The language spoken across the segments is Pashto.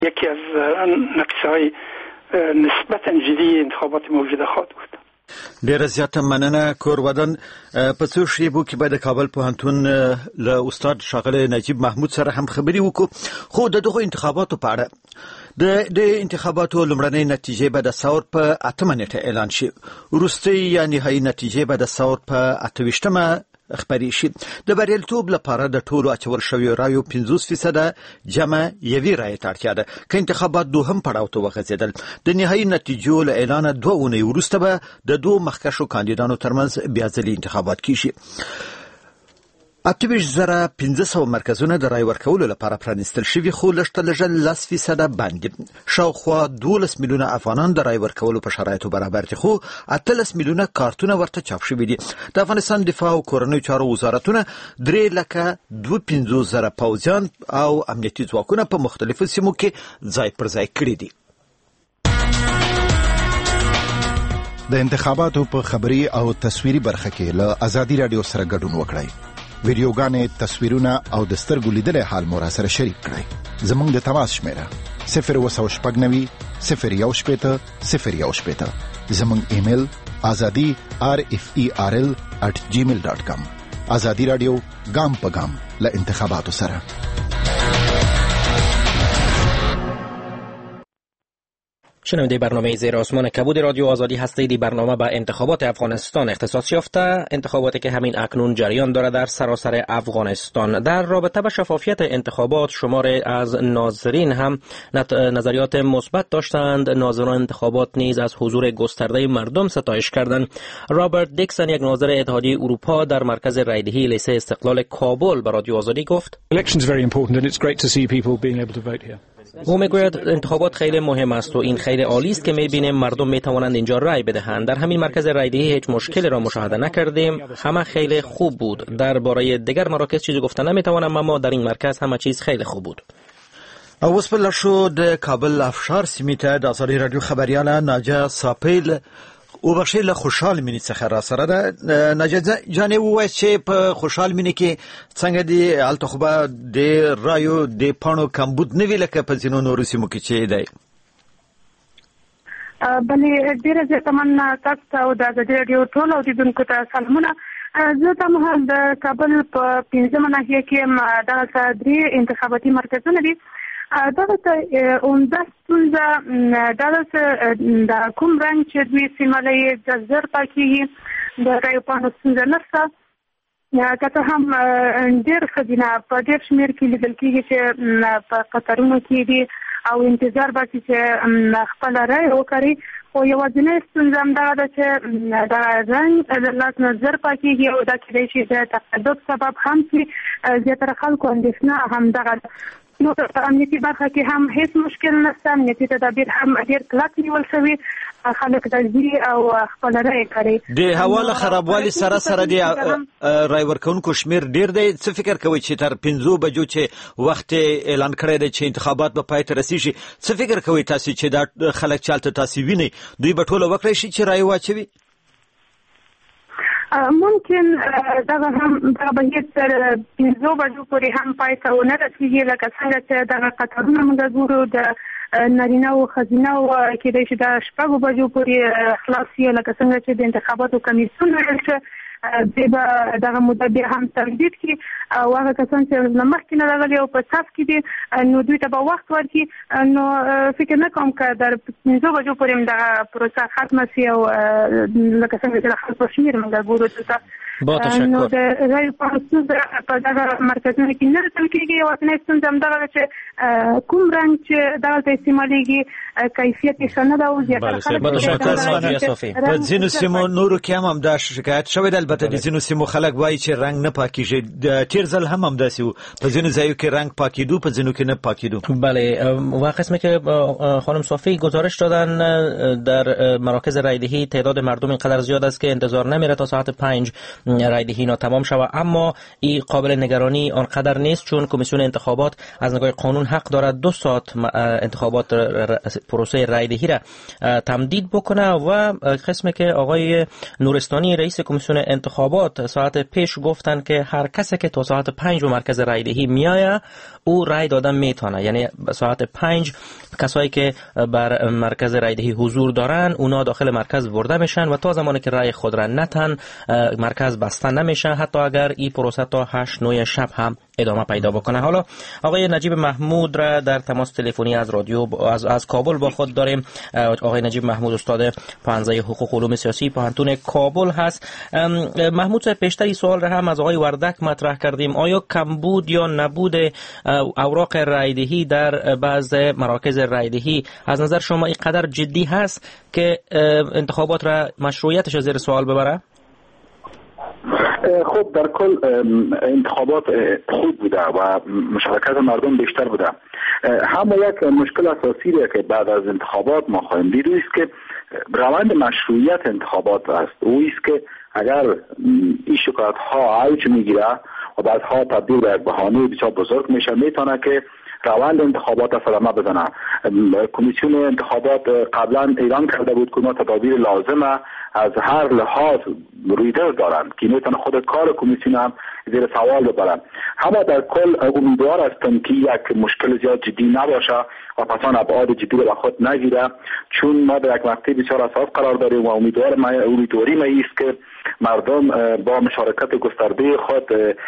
یکی از نقشه‌های نسبتاً جدی انتخابات موجوده خواهد بود. ډیره زیاته مننه کورودن. په څو شیبو کې به د کابل پوهنتون له استاد ښاغلی نجیب محمود سره هم خبرې وکړو. خو د دغو انتخاباتو په اړه د انتخاباتو لومړنۍ نتیجې به د ثور په 8 نیټه اعلان شي. وروستۍ یا نهایي نتیجې به د ثور په 28 خبرې شي. د بریالیتوب لپاره د ټولو اچول شویو رایو 50% جمع یوې رایې ته اړتیا ده. که انتخابات دوهم پړاو ته وغځېدل، د نهایي نتیجو له اعلانه 2 اونۍ وروسته به د 2 مخکښو کاندیدانو ترمنځ بیا ځلې انتخابات کیږي. 28,500 مرکزونه د رای ورکولو لپاره پرانیستل شوي، خو لږ تر لږه 10% بند دي. شاوخوا 12 میلیونه افغانان د رای ورکولو په شرایطو برابر دي، خو 18 میلیونه کارتونه ورته چاپ شوي دي. د افغانستان دفاع او کورنیو چارو وزارتونه 3,52,000 پوځیان او امنیتي ځواکونه په مختلفو سیمو کې ځای پر ځای کړي دي. د انتخاباتو په خبري او تصویري برخه کې له ازادي رادیو سره ګډون وکړئ. ویډیوګانې، تصویرونه او د سترګو لیدلې حال مو سره شریک کړئ. زموږ د تماس شمیره 019 018 018. زموږ ایمیل azadi@rferl@gmail.com. ازادي رادیو ګام په ګام له انتخاباتو سره. شنونده برنامه زیر آسمان کبود رادیو آزادی هستید. برنامه به انتخابات افغانستان اختصاص یافته، انتخاباتی که همین اکنون جریان دارد در سراسر افغانستان. در رابطه با شفافیت انتخابات شماری از ناظرین هم نظریات مثبت داشتند. ناظران انتخابات نیز از حضور گسترده مردم ستایش کردند. رابرت دیکسن، یک ناظر اتحادیه اروپا در مرکز رایدهی لیسه استقلال کابل، به رادیو آزادی گفت: او میگوید انتخابات خیلی مهم است و این خیلی عالی است که میبینیم مردم میتوانند اینجا رای بدهند. در همین مرکز رایدهی هیچ مشکلی را مشاهده نکردیم، همه خیلی خوب بود. درباره دیگر مراکز چیزی گفتن نمیتوانم، اما در این مرکز همه چیز خیلی خوب بود. اوس په لشو د کابل افشار سیمې ته د ازادي رادیو خبرياله ناجا ساپیل او بخښي له خوشحال مینې څخه را سره ده. ناجا جانې ووایي چې په خوشحال مینې کې څنګه دی هلته خو به د رایو د پاڼو کمبود نه وي لکه په ځینو نورو سیمو کې چې دی. بلې ډېره زیاته مننه تاسو ته او د ازادي رادیو ټولو اوریدونکو ته سلامونه. زه دا مهال د کابل په 5مه ناحیه کې دغه 3 انتخاباتي مرکزونه دي. دغه عمده ستونزه دغه د کوم رنګ چې دوی سیمه د زر پاکېږي د رایو پاڼو ستونزه نشته. که څه هم ډېر ښځینه په ډېر شمېر کې لیدل کېږي چې په قطارونو کې دي او انتظار باسي چې خپله رایه وکړي، خو یوازینۍ ستونزه همدغه ده چې د رنګ له لاس نه زر پاکېږي او دا کېدای شي د تقدم سبب هم شي. زیاتره خلکو اندېښنه همدغه ده. نو په امنیتي برخه کې هم هیڅ مشکل نشته. امنیتي تدابیر هم ډېر کلک نیول شوي. خلک راځي او خپل رایه کوي. د هوا له خرابوالي سره سره د رای ورکوونکو شمیر ډېر دی. څه فکر کوئ چې تر 5 بجو چې وخت اعلان کړی دی چې انتخابات به پای ته رسیږي، څه فکر کوئ تاسو چې دا خلک چې هلته تاسو وینئ دوی به ټوله وکړی شي چې رای واچوي؟ ممکن دغه بهیر تر 5 بجو پورې هم پای ته ونه رسیږي، لکه څنګه چې دغه قطارونه موږ ګورو د نارینه او ښځینه کېدای شي د 6 بجو پورې خلاص شي، لکه څنګه چې د انتخاباتو کمیسیون ویل چې دوی به دغه موده بیا هم تمدید کړي او هغه کسان چې له مخکې نه راغلي او په صف کې دي نو دوی ته به وخت ورکړي. نو فکر نه کوم که در 5 بجو پورې هم دغه پروسه ختمه شي او لکه څنګه چې د خلکو شمېر موږ ګورو دلته نو د رایو پاڼو ستونزه په دغه مرکزونو کې نه لیدل کېږي. یوازینۍ ستونزه همدغه ده چې کوم رنګ چې دغلته استعمالیږي کیفیت یې ښه نه ده او زیاتره خلک په ځینو سیمو نورو کې هم همدا شکایت شوی ده. البته د ځینو سیمو خلک وایي چې رنګ نه پاکیږي. تیر ځل هم همداسې و، په ځینو ځایو کې رنگ پاکیدو، په ځینو کې نه پاکیدو. بله، و قسمی که خانم صافی گزارش دادن در مراکز رایدهی تعداد مردم اینقدر زیاد است که انتظار نمیره تا ساعت 5 رای دهی اینا تمام شود، اما این قابل نگرانی آنقدر نیست، چون کمیسیون انتخابات از نگاه قانون حق دارد 2 ساعت انتخابات پروسه رای دهی را تمدید بکنه و قسمی که آقای نورستانی رئیس کمیسیون انتخابات ساعت پیش گفتن که هر کسی که تا ساعت 5 به مرکز رای دهی میآید او رای دادن میتونه، یعنی ساعت 5 کسایی که بر مرکز رای دهی حضور دارن اونا داخل مرکز برده میشن و تا زمانی که رای خود را نتن مرکز بسته نمیشه، حتی اگر این پروسه تا 8-9 شب هم ادامه پیدا بکنه. حالا آقای نجیب محمود را در تماس تلفنی از رادیو از کابل با خود داریم. آقای نجیب محمود استاد پانزه حقوق علوم سیاسی پوهنتون کابل هست. محمود صاحب، پیشتر این سوال را هم از آقای وردک مطرح کردیم، آیا کمبود یا نبود اوراق رایدهی در بعض مراکز رایدهی از نظر شما اینقدر جدی هست که انتخابات را مشروعیتش زیر سوال ببره؟ خب در کل انتخابات خوب بوده و مشارکت مردم بیشتر بوده. همه یک مشکل اساسی که بعد از انتخابات ما خواهیم دید است که روند مشروعیت انتخابات است. او است که اگر این شکایت ها اوج میگیره و بعدها تبدیل به یک بهانه بسیار بزرگ میشه، میتونه که روند انتخابات صدمه بزنه. کمیسیون انتخابات قبلا اعلام کرده بود که تدابیر لازمه از هر لحاظ رویداد دارند که میتونه خود کار کمیسیون هم زیر سوال ببرن. اما در کل امیدوار هستم که یک مشکل زیاد جدی نباشه و پسان ابعاد جدی به خود نگیره، چون ما در یک مقطع بسیار حساس قرار داریم و امیدواری ما است که مردم با مشارکت گسترده خود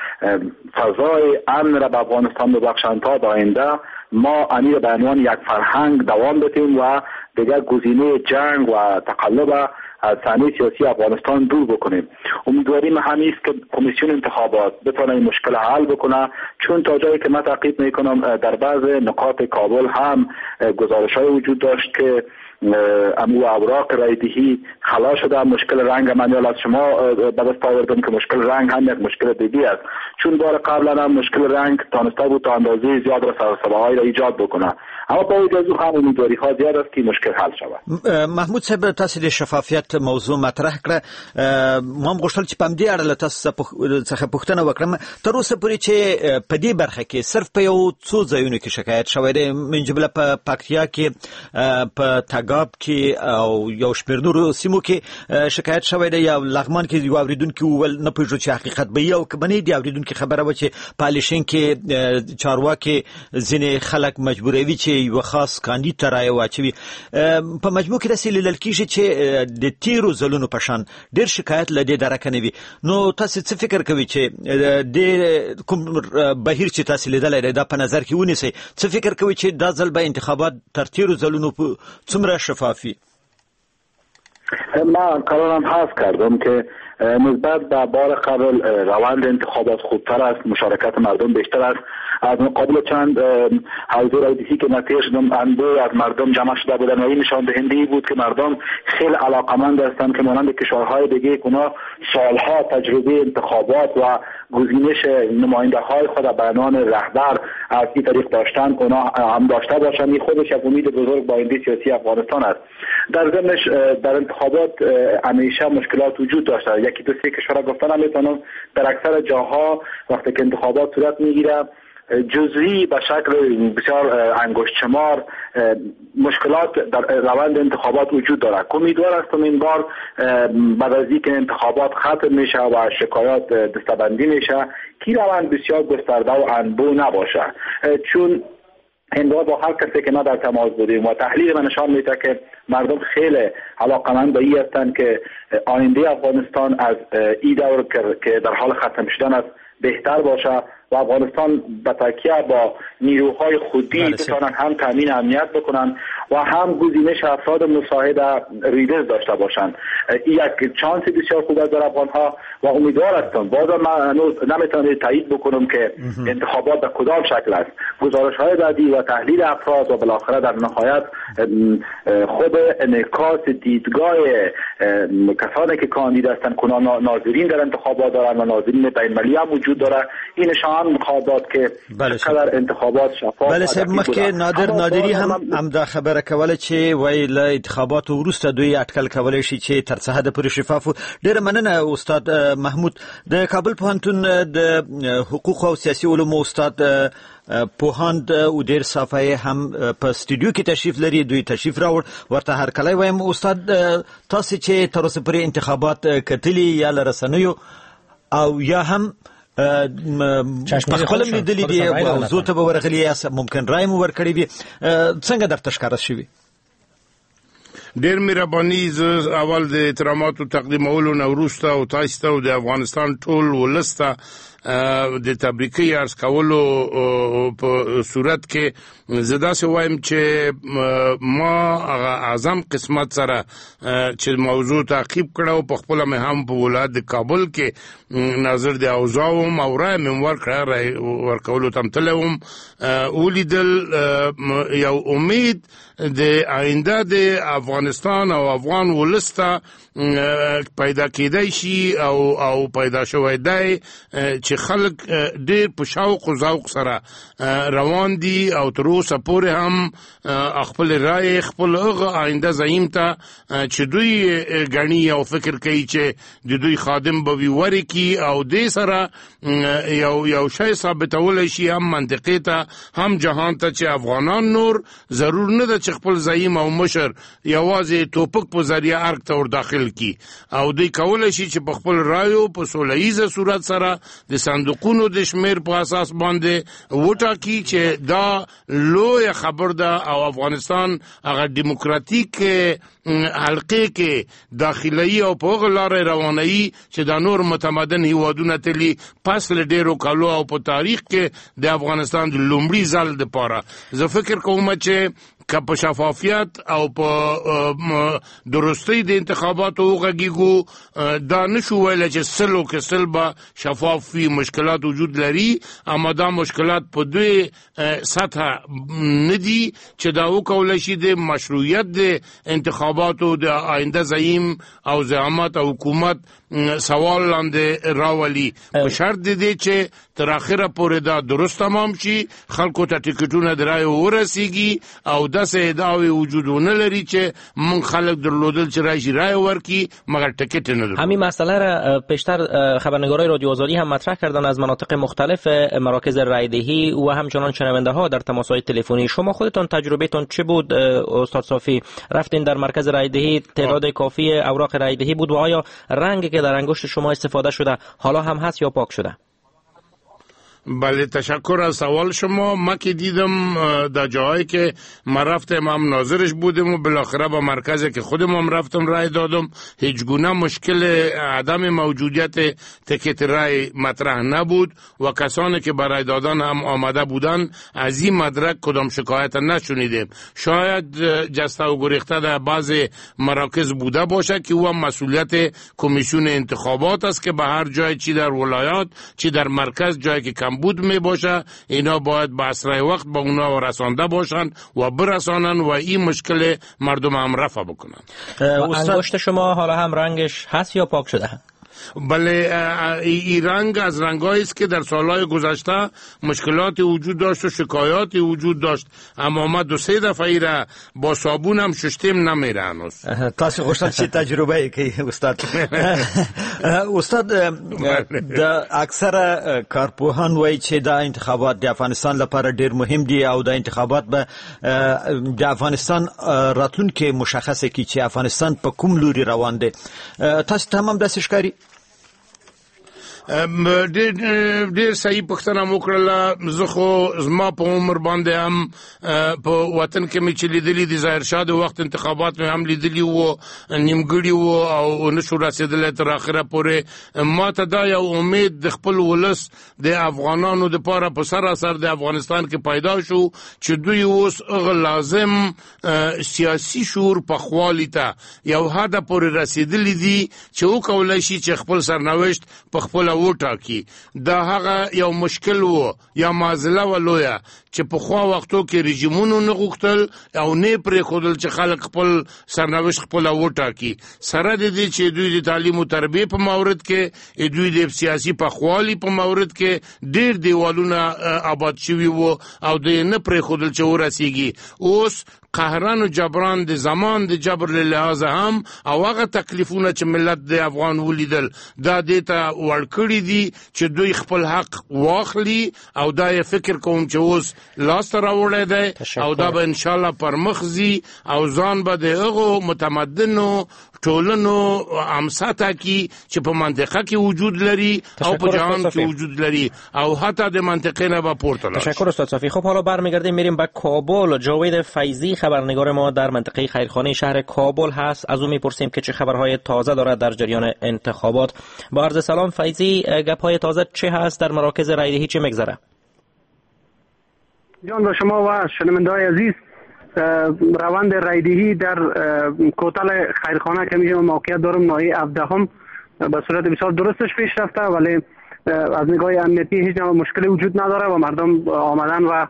فضای امن را به افغانستان ببخشند تا در آینده ما امیر به عنوان یک فرهنگ دوام بدیم و دیگر گزینه جنگ و تقلب از صحنه سیاسی افغانستان دور بکنیم. امیدواری ما همین است که کمیسیون انتخابات بتونه این مشکل حل بکنه، چون تا جایی که من تعقیب میکنم در بعض نقاط کابل هم گزارش‌های وجود داشت که امو اوراق رایدهی خلا شده. مشکل رنگ من از شما به دست آوردم که مشکل رنگ هم یک مشکل دیگه است، چون بار قبلا هم مشکل رنگ تانسته بود تا اندازه زیاد را سرسبه‌های را ایجاد بکنه، اما با وجود از هم امیدواری ها زیاد است که مشکل حل شود. محمود صاحب، تاسو د شفافیت موضوع مطرح کړه، ما هم غوښتل چې په همدې اړه له تاسو څخه پوښتنه وکړم. تر اوسه پورې چې په دې برخه کې صرف په یو څو ځایونو کې شکایت شوی دی، من جمله په پکتیا کې، په تګاب کې او یو شمېر نورو سیمو کې شکایت شوی دی، یا لغمان کې یو اوریدونکي وویل نه پوهېږو چې حقیقت به یو که بنې دی. اوریدونکي خبره وه چې په الیشین کې چارواکي ځینې خلک مجبوروي چې یو خاص کاندید ته رایه واچوي. په مجموع کې داسې لیدل کېږي چې د تیرو ځلونو په شان ډېر شکایت له دې درکه نه وي. نو تاسو څه فکر کوئ چې د کوم بهیر چې تاسو لیدلی دی دا په نظر کې ونیسئ؟ څه فکر کوئ چې دا ځل به انتخابات تر تیرو ځلونو څومره شفافی؟ من قرارم حذف کردم که نسبت به بار قبل روند انتخابات خوبتر است، مشارکت مردم بیشتر است. از مقابل چند حوزه رایدهی که نتیجه شدم انبوه از مردم جمع شده بودن و این نشان دهنده بود که مردم خیلی علاقمند هستند که مانند کشورهای دیگه اونا سالها تجربه انتخابات و گزینش نماینده های خود به عنوان رهبر از این طریق داشتن، اونا هم داشته باشند. این خودش یک امید بزرگ با آینده سیاسی افغانستان است. در ضمنش در انتخابات همیشه مشکلات وجود داشته. یکی دو سه کشور گفتن میتونم در اکثر جاها وقتی که انتخابات صورت میگیره جزئی به شکل بسیار انگشت شمار مشکلات در روند انتخابات وجود دارد. امیدوار هستم این بار بعد از اینکه انتخابات ختم میشه و شکایات دستبندی میشه که روند بسیار گسترده و انبوه نباشه، چون این با هر کسی که ما در تماس بودیم و تحلیل من نشان میده که مردم خیلی علاقمند به این هستند که آینده افغانستان از این دور که در حال ختم شدن است بهتر باشه و افغانستان به تکیه با نیروهای خودی بتوانند هم تامین امنیت بکنند و هم گزینش افراد مساعد ریدز داشته باشند. این یک چانس بسیار خوب است در افغانها و امیدوار هستم. بازم من نمیتونم تایید بکنم که انتخابات به کدام شکل است. گزارش‌های بعدی و تحلیل افراد و بالاخره در نهایت خود انعکاس دیدگاه کسانی که کاندید هستند که ناظرین در انتخابات دارن و ناظرین بین‌المللی هم وجود داره، این نشان می‌خواد داد که چقدر انتخابات شفاف. بله صاحب، مخکې نادری هم دا خبره کوله چې وای له انتخاباتو وروسته دوی اټکل کولای شي چې تر څه حد پورې شفاف. ډېره مننه استاد محمود. د کابل پوهنتون د حقوق او سیاسي علومو استاد پوهاند ودیر صافی هم په استودیو کې تشریف لري. دوی تشریف راوړ. ورته هر کله وایم استاد، تاسو چې تر اوسه پورې انتخابات کتلي یا لرسنیو او یا هم خپل لیدلې دي او زه ته به ورغلی یا ممکن رای مو ورکړی وي، څنګه درته ښکاره شوي؟ ډېر مهرباني. زه اول د احتراماتو تقدیمولو نه وروسته او تاسو ته د افغانستان ټول ولس ته د تبریکۍ عرض کولو په صورت کې زه داسې وایم چې ما اعظم قسمت سره چې موضوع تعقیب کړو، په خپله مې هم په ولایت د کابل کې ناظر د اوضاع وم او رای مې ورکړه، رای ورکولو ته هم تللی وم. ولیدل یو امید د آینده د افغانستان او افغان ولس ته پیدا کېدای شي او پیدا شوی دی چې خلک ډېر په شوق او ذوق سره روان دي او تر اوسه پورې هم خپل رای خپل هغه آینده زعیم ته چې دوی ګڼي او فکر کوي چې د دوی خادم به وي ورکي او دې سره یو شی ثابتولی شي هم منطقې ته هم جهان ته چې افغانان نور ضرور نه ده چې خپل زعیم او مشر یوازې توپک په ذریعه ارګ ته ور داخل کی او دوی کولی شي چې په خپل رایو په سوله ایزه صورت سره د صندوقونو د شمیر په اساس باندې وټاکي چې دا لویه خبر ده او افغانستان هغه دیموکراتیک حلقې کې داخلي او په هغه لارې روانوي چې دا نور متمدن هیوادونه تلي پس له ډېرو کالو او په تاریخ کې د افغانستان د لومړي ځل دپاره. زه فکر کوم چې که په شفافیت او په درستی د انتخاباتو وغږیږو، دا نشو ویلی چې سلو کې سل به شفاف وي. مشکلات وجود لري، اما دا مشکلات په دوی سطح نه دي چې دا وکولی شي د مشروعیت د انتخاباتو د آینده زعیم او زعامت او حکومت سوال لاندې راولي، په شرط دی چې تر اخره پورې دا درست تمام شي، خلکو ته ټیکټونه د رایو ورسیږي او داسې ادعاوې وجود نه لري چې من خلک درلودل چې راشي رای ورکی مگر ټیکټ نه درلود. همین مسئله را پیشتر خبرنگارای رادیو آزادی هم مطرح کردن از مناطق مختلف مراکز رایدهی و همچنان شنونده ها در تماس‌های تلفنی. شما خودتون تجربهتون چه بود استاد صافی؟ رفتین در مرکز رایدهی، تعداد کافی اوراق رایدهی بود و آیا رنگی که در انگشت شما استفاده شده حالا هم هست یا پاک شده؟ بله، تشکر از سوال شما. ما که دیدم در جایی که من رفتم هم ناظرش بودم و بالاخره با مرکزی که خودم هم رفتم رای دادم، هیچ گونه مشکل عدم موجودیت تکت رای مطرح نبود و کسانی که برای دادن هم آمده بودن از این مدرک کدام شکایت نشنیدیم. شاید جسته و گریخته در بعض مراکز بوده باشه که او هم مسئولیت کمیسیون انتخابات است که به هر جای چی در ولایات چی در مرکز جایی که بود می باشه اینا باید به اسرع وقت با اونا رسانده باشن و برسانن و این مشکل مردم هم رفع بکنن. انگشت شما حالا هم رنگش هست یا پاک شده؟ بله، این رنگ از رنگایی است که در سالهای گذشته مشکلات وجود داشت و شکایاتی وجود داشت، اما ما 2-3 دفعه ای را با صابون هم شستیم نمیره هنوز. تاسو غوښتل چې تجربه یې کوي استاد. استاد، د اکثره کارپوهان وایي چې دا انتخابات د افغانستان لپاره ډیر مهم دي او د انتخابات به د افغانستان راتلونکي مشخصه کړي چې افغانستان په کوم لوري روان دی. تاسو ته هم داسې ښکاري؟ ډېر صحیح پوښتنه مو کړله. زه خو زما په عمر باندې هم په وطن کې مې چې لیدلي دي، ظاهرشاه د وخت انتخابات مې هم لیدلي وو، نیمګړي وو او نشو رسېدلی تر اخره پورې. ما ته دا یو امید د خپل ولس د افغانانو دپاره په سراسر د افغانستان کې پیدا شو چې دوی اوس هغه لازم سیاسي شعور پخوالي ته یو حده پورې رسېدلي دي چې وکولی شي چې خپل سرنوشت په خپله خپل وټاکي. دا هغه یو مشکل وو یا معضله ولویا چې په خو وختو کې رژیمونو نه غوښتل او نه پرې خودل چې خلک خپل سرنوشت خپل وټاکي. سره د دې چې دوی د تعلیم او تربیه په مورد کې دوی د سیاسي پخوالي په مورد کې ډېر دیوالونه آباد شوي وو او د نه پرې خودل چې ورسیږي. اوس قهران و جبران د زمان د جبر له لحاظه هم او هغه تکلیفونه چې ملت د افغان ولیدل دا دیتا ورکړي دي چې دوی خپل حق واخلي او دا یې فکر کوم چې اوس لاس راوړی دی او دا به ان شاء الله پرمخزي او ځان به د هغو متمدنو ټولنو امساته کی چې په منطقه کې وجود لري او په جهان کې وجود لري او حتی د منطقه نه به پورته لاړ. تشکر استاد صافی. خب حالا برمیگردیم میریم به کابل. جاوید فیضی خبرنگار ما در منطقه خیرخانه شهر کابل هست. از او میپرسیم که چه خبرهای تازه دارد در جریان انتخابات. با عرض سلام فیضی، گپ‌های تازه چه هست؟ در مراکز رایدهی چه میگذره؟ جان با شما و شنونده‌های عزیز، روند رایدهی در کوتل خیرخانه که میگم موقعیت دارم ناحیه 17 به صورت بسیار درستش پیش رفته، ولی از نگاه امنیتی هیچ مشکلی وجود نداره و مردم آمدن و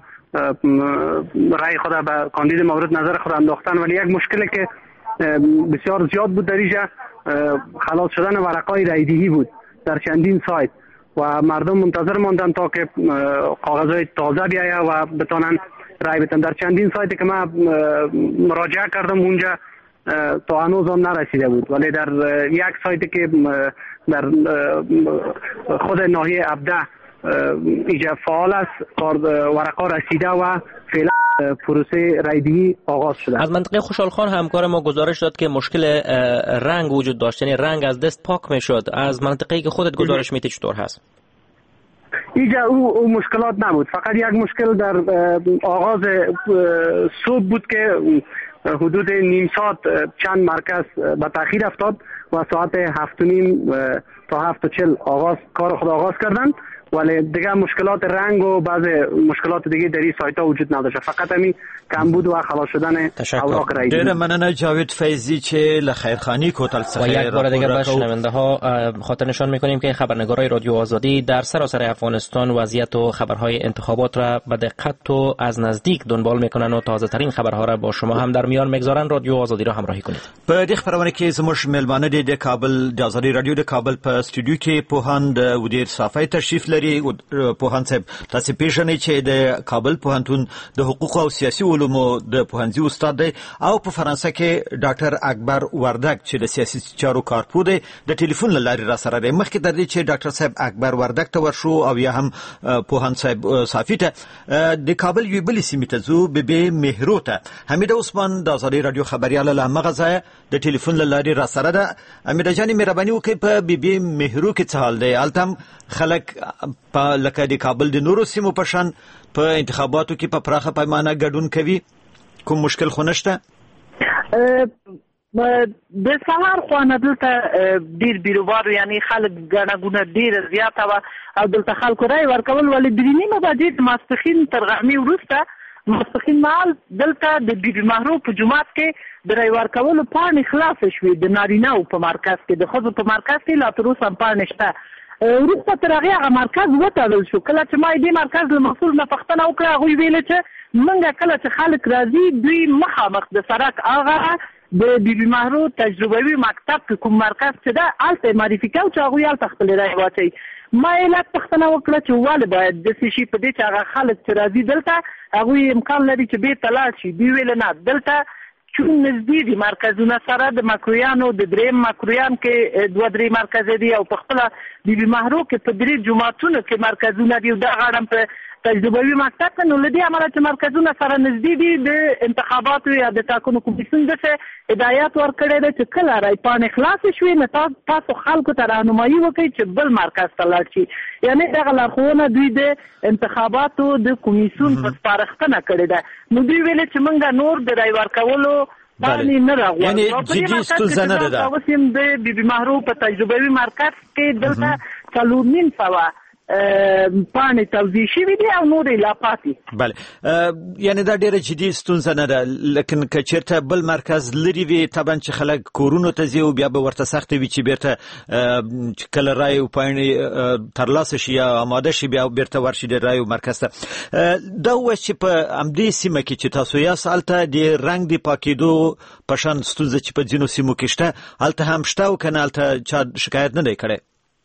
رای خود به کاندید مورد نظر خود انداختن. ولی یک مشکلی که بسیار زیاد بود در اینجا خلاص شدن ورقای رایدهی بود در چندین سایت و مردم منتظر ماندن تا که کاغذهای تازه بیاید و بتونن رای بدن. در چندین سایتی که من مراجعه کردم اونجا تا هنوز هم نرسیده بود، ولی در یک سایتی که در خود ناحیه 17 اینجا فعال است ورقا رسیده و فعلا پروسه رایدهی آغاز شده. از منطقه خوشحالخان همکار ما گزارش داد که مشکل رنگ وجود داشت، یعنی رنگ از دست پاک میشد. از منطقه‌ای که خودت گزارش میدی چطور هست؟ اینجا او مشکلات نبود، فقط یک مشکل در آغاز صبح بود که حدود نیم ساعت چند مرکز به تأخیر افتاد و ساعت 7:30 تا 7:40 کار خود آغاز کردند، ولی دیگه مشکلات رنگ و بعض مشکلات دیگه در این سایت ها وجود نداشت، فقط همین کمبود و خلاص شدن اوراق رایدهی. ډیره مننه جاوید فیضی چې له خیرخانی کوتل څخه و یک بار دیگه به شنونده ها خاطر نشان میکنیم که خبرنگارای رادیو آزادی در سراسر افغانستان وضعیت و خبرهای انتخابات را به دقت و از نزدیک دنبال میکنن و تازه ترین خبرها را با شما هم در میان میگذارن. رادیو آزادی را همراهی کنید. په دې خبرونه کې زموږ ملمانه د کابل د آزادی رادیو د کابل په استودیو کې پوهاند ودیر صافی تشریف لري. پوهاند صاحب تاسو پیژنئ چې د کابل پوهنتون د حقوق او سیاسي علومو د پوهنځي استاد دی او په فرانسه کې ډاکټر اکبر وردک چې د سیاسي چارو کارپو دی د ټلیفون له لارې را سره دی. مخکې د دې چې ډاکټر صاحب اکبر وردک ته ورشو او یا هم پوهاند صاحب صافی ته د کابل یوې بلې سیمې ته ځو، بیبي مهرو ته. حمیده عثمان د آزادی رادیو خبریاله له همغه ځایه د ټلیفون له لارې را سره ده. حمیده جانې مهرباني وکړئ په بیبي مهرو کې څه حال دی؟ هلته هم خلک په لکه د کابل د نورو سیمو په شان په انتخاباتو کې په پراخه پیمانه ګډون کوي؟ کوم مشکل خو نشته؟ د سهار خوانه دلته ډیر بیروبار، یعنی خلک ګڼه ګوڼه ډیره زیاته وه او دلته خلکو رای ورکول، ولې درې نیمه بجې د ماسپښین تر غرمې وروسته ماسپښین مهال دلته د بیبي مهرو په جومات کې د رای ورکولو پاڼې خلاصې شوې. د نارینه‌و په مرکز کې، د ښځو په مرکز کې لا تر اوسه هم پاڼې شته. وروسته تر هغې هغه مرکز وتړل شو. کله چې ما دې مرکز له مسؤل نه پوښتنه وکړه، هغوی ویلې چې موږ کله چې خلک راځي دوی مخامخ د سړک هغه د بیبي مهرو تجربوي مکتب کې کوم مرکز چې ده هلته یې معرفي کوو چې هغوی هلته خپلې رایې واچوي. ما یې لږ پوښتنه وکړه چې ولې باید داسې شي په دې چې هغه خلک چې راځي دلته هغوی امکان لري چې بېرته لاړ شي. دوی ویل نه، دلته چون نږدې دي مرکزونه سره د مکرویانو د دریم مکرویان کې 2-3 مرکز دي او په خپله بیبي مهرو کې په 3 جوماتونو کې مرکزونه دي او دغه اړم په تجربوي مکتب کې. نو له دې امله چې مرکزونه سره نږدې دي د انتخاباتو یا د ټاکنو کمیسیون داسې هدایت ورکړی دی چې کله رای پاڼې خلاصې شوې نو تاسو خلکو ته راهنمایي وکړئ چې بل مرکز ته لاړ شي. یعنې دغه لارښوونه دوی د انتخاباتو د کمیسیون په سپارښتنه کړې ده. نو دوی ویلې چې موږ نور د رای ورکولو پاڼې نه راغواړو. یعنی جدي ستونزه نه ده. اوس هم د بیبي مهرو په تجربوي مرکز کې دلته 4.5 پاڼې توزیع شوي دي او نورې لا پاتې. بله یعنی دا ډیره جدي ستونزه نه ده، لیکن که چیرته بل مرکز لري وي طبعا چې خلک کورونو ته ځي او بیا به ورته سخته وي چې بیرته کله رای او پاڼې ترلاسه شي یا آماده شي بیا بیرته ورشي د رای او مرکز ته. دا اوس چې په همدې سیمه کې چې تاسو یاست هلته د رنګ د پاکېدو په شان ستونزه چې په ځینو سیمو کې شته هلته هم شته او که نه هلته چا شکایت نه دی کړی؟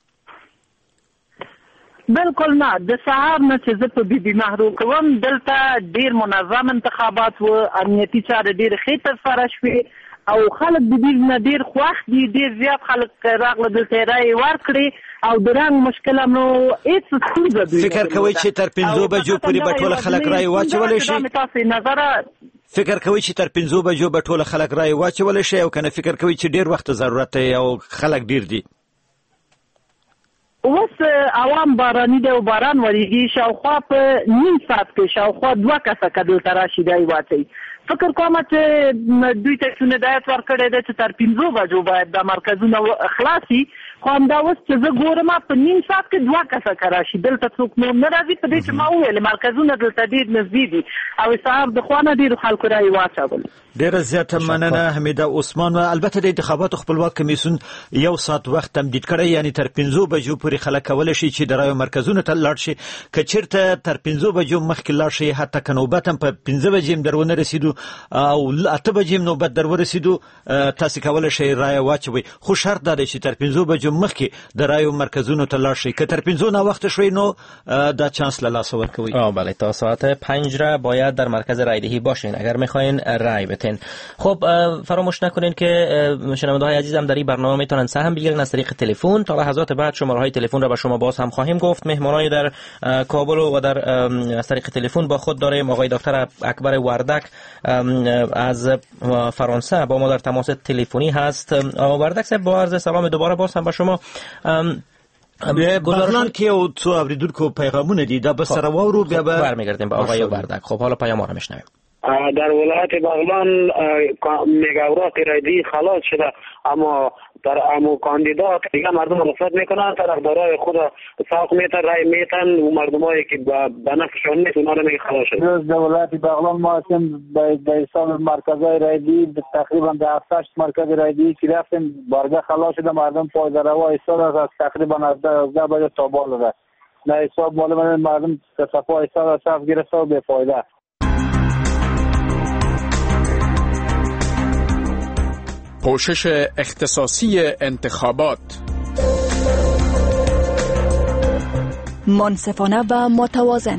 بالکل نه، د سهار نه چې زه په بي محرو کوم دلته ډیر منظم انتخابات و، امنیتي چارې ډیر ښې ترسره شوې او خلک د دې نه ډیر خوښ دي. ډیر زیات خلک راغله دلته رای ورکړي او د رنګ مشکل نو هیڅ ستونزه دوی فکر کوي چې تر 5 بجو پورې به ټول خلک رای واچولی شي؟ فکر کوي چې تر 5 بجو به ټول خلک رای واچولی شي او کنه فکر کوي چې ډیر وخت ضرورت دی او خلک ډیر دي؟ اوس عوام باراني دی او باران وریږي، شاوخوا په نیم ساعت کې شاوخوا 2 کسه که دلته راشي دی واچوي. فکر کوم چې دوی ته څه هدایت ورکړی دی چې تر 5 بجو باید دا مرکزونه خلاصي، خو همدا اوس چې زه ګورم په نیم ساعت کې 2 کسه که راشي دلته څوک نور نه راځي. په دې چې ما وویل مرکزونه دلته ډېر نږدې دي او صاحب د خوا نه ډېرو خلکو رایې واچول. ډېره زیاته مننه حمیده عثمان. البته د انتخاباتو خپلواک کمیسیون 1 ساعت وخت تمدید کړی، یعنی تر 5 بجو پورې خلک کولی شي چې د رایو مرکزونو ته لاړ شي. که چیرته تر 5 بجو مخکې لاړ شي حتی که نوبت هم په 5 بجې هم در ونه رسېدو او 8 بجې هم نوبت در ورسېدو تاسې کولی شئ رایه واچوئ، خو شرط دا دی چې تر 5 بجو مخکې د رایو مرکزونو ته لاړ شئ. که تر 5 ناوخته شوی نو دا چانس له لاسه ورکوئ. بله تا ساعت 5 را باید در مرکز رایدهی باشین اگر میخواین رای بتین. خب فراموش نکنین که شنونده‌های عزیزم در این برنامه میتونن سهم بگیرن از طریق تلفن. تا لحظات بعد شماره‌های تلفن را به شما باز هم خواهیم گفت. مهمانای در کابل و در از طریق تلفن با خود داریم. آقای دکتر اکبر وردک از فرانسه با ما در تماس تلفنی هست. آقای وردک صاحب با عرض سلام دوباره باز هم به شما. بغلان کې او څو اوریدونکو پیغامونه دي دا به سره واورو بیا به برمیگردیم به آقای وردک. خب حالا پیام رو میشنویم. در ولایت بغلان میگه اوراق رایدهی خلاص شده اما در کاندیدات دیگه مردم رفض میکنن، طرفدارای خود ساق میتن رای میتن و مردمایی که به نفعشون نیست اونا رو میگه خلاص شده. در ولایت بغلان ما هستیم به حساب مرکزهای رایدهی تقریبا به 7-8 مرکز رایدهی که رفتیم بارگاه خلاص شده، مردم پای در هوا ایستاد از تقریبا از 11 بجه تا بالا ده. نه حساب معلومه مردم صفا ایستاد صف گرفته و بی فایده. پوشش اختصاصی انتخابات منصفانه و متوازن،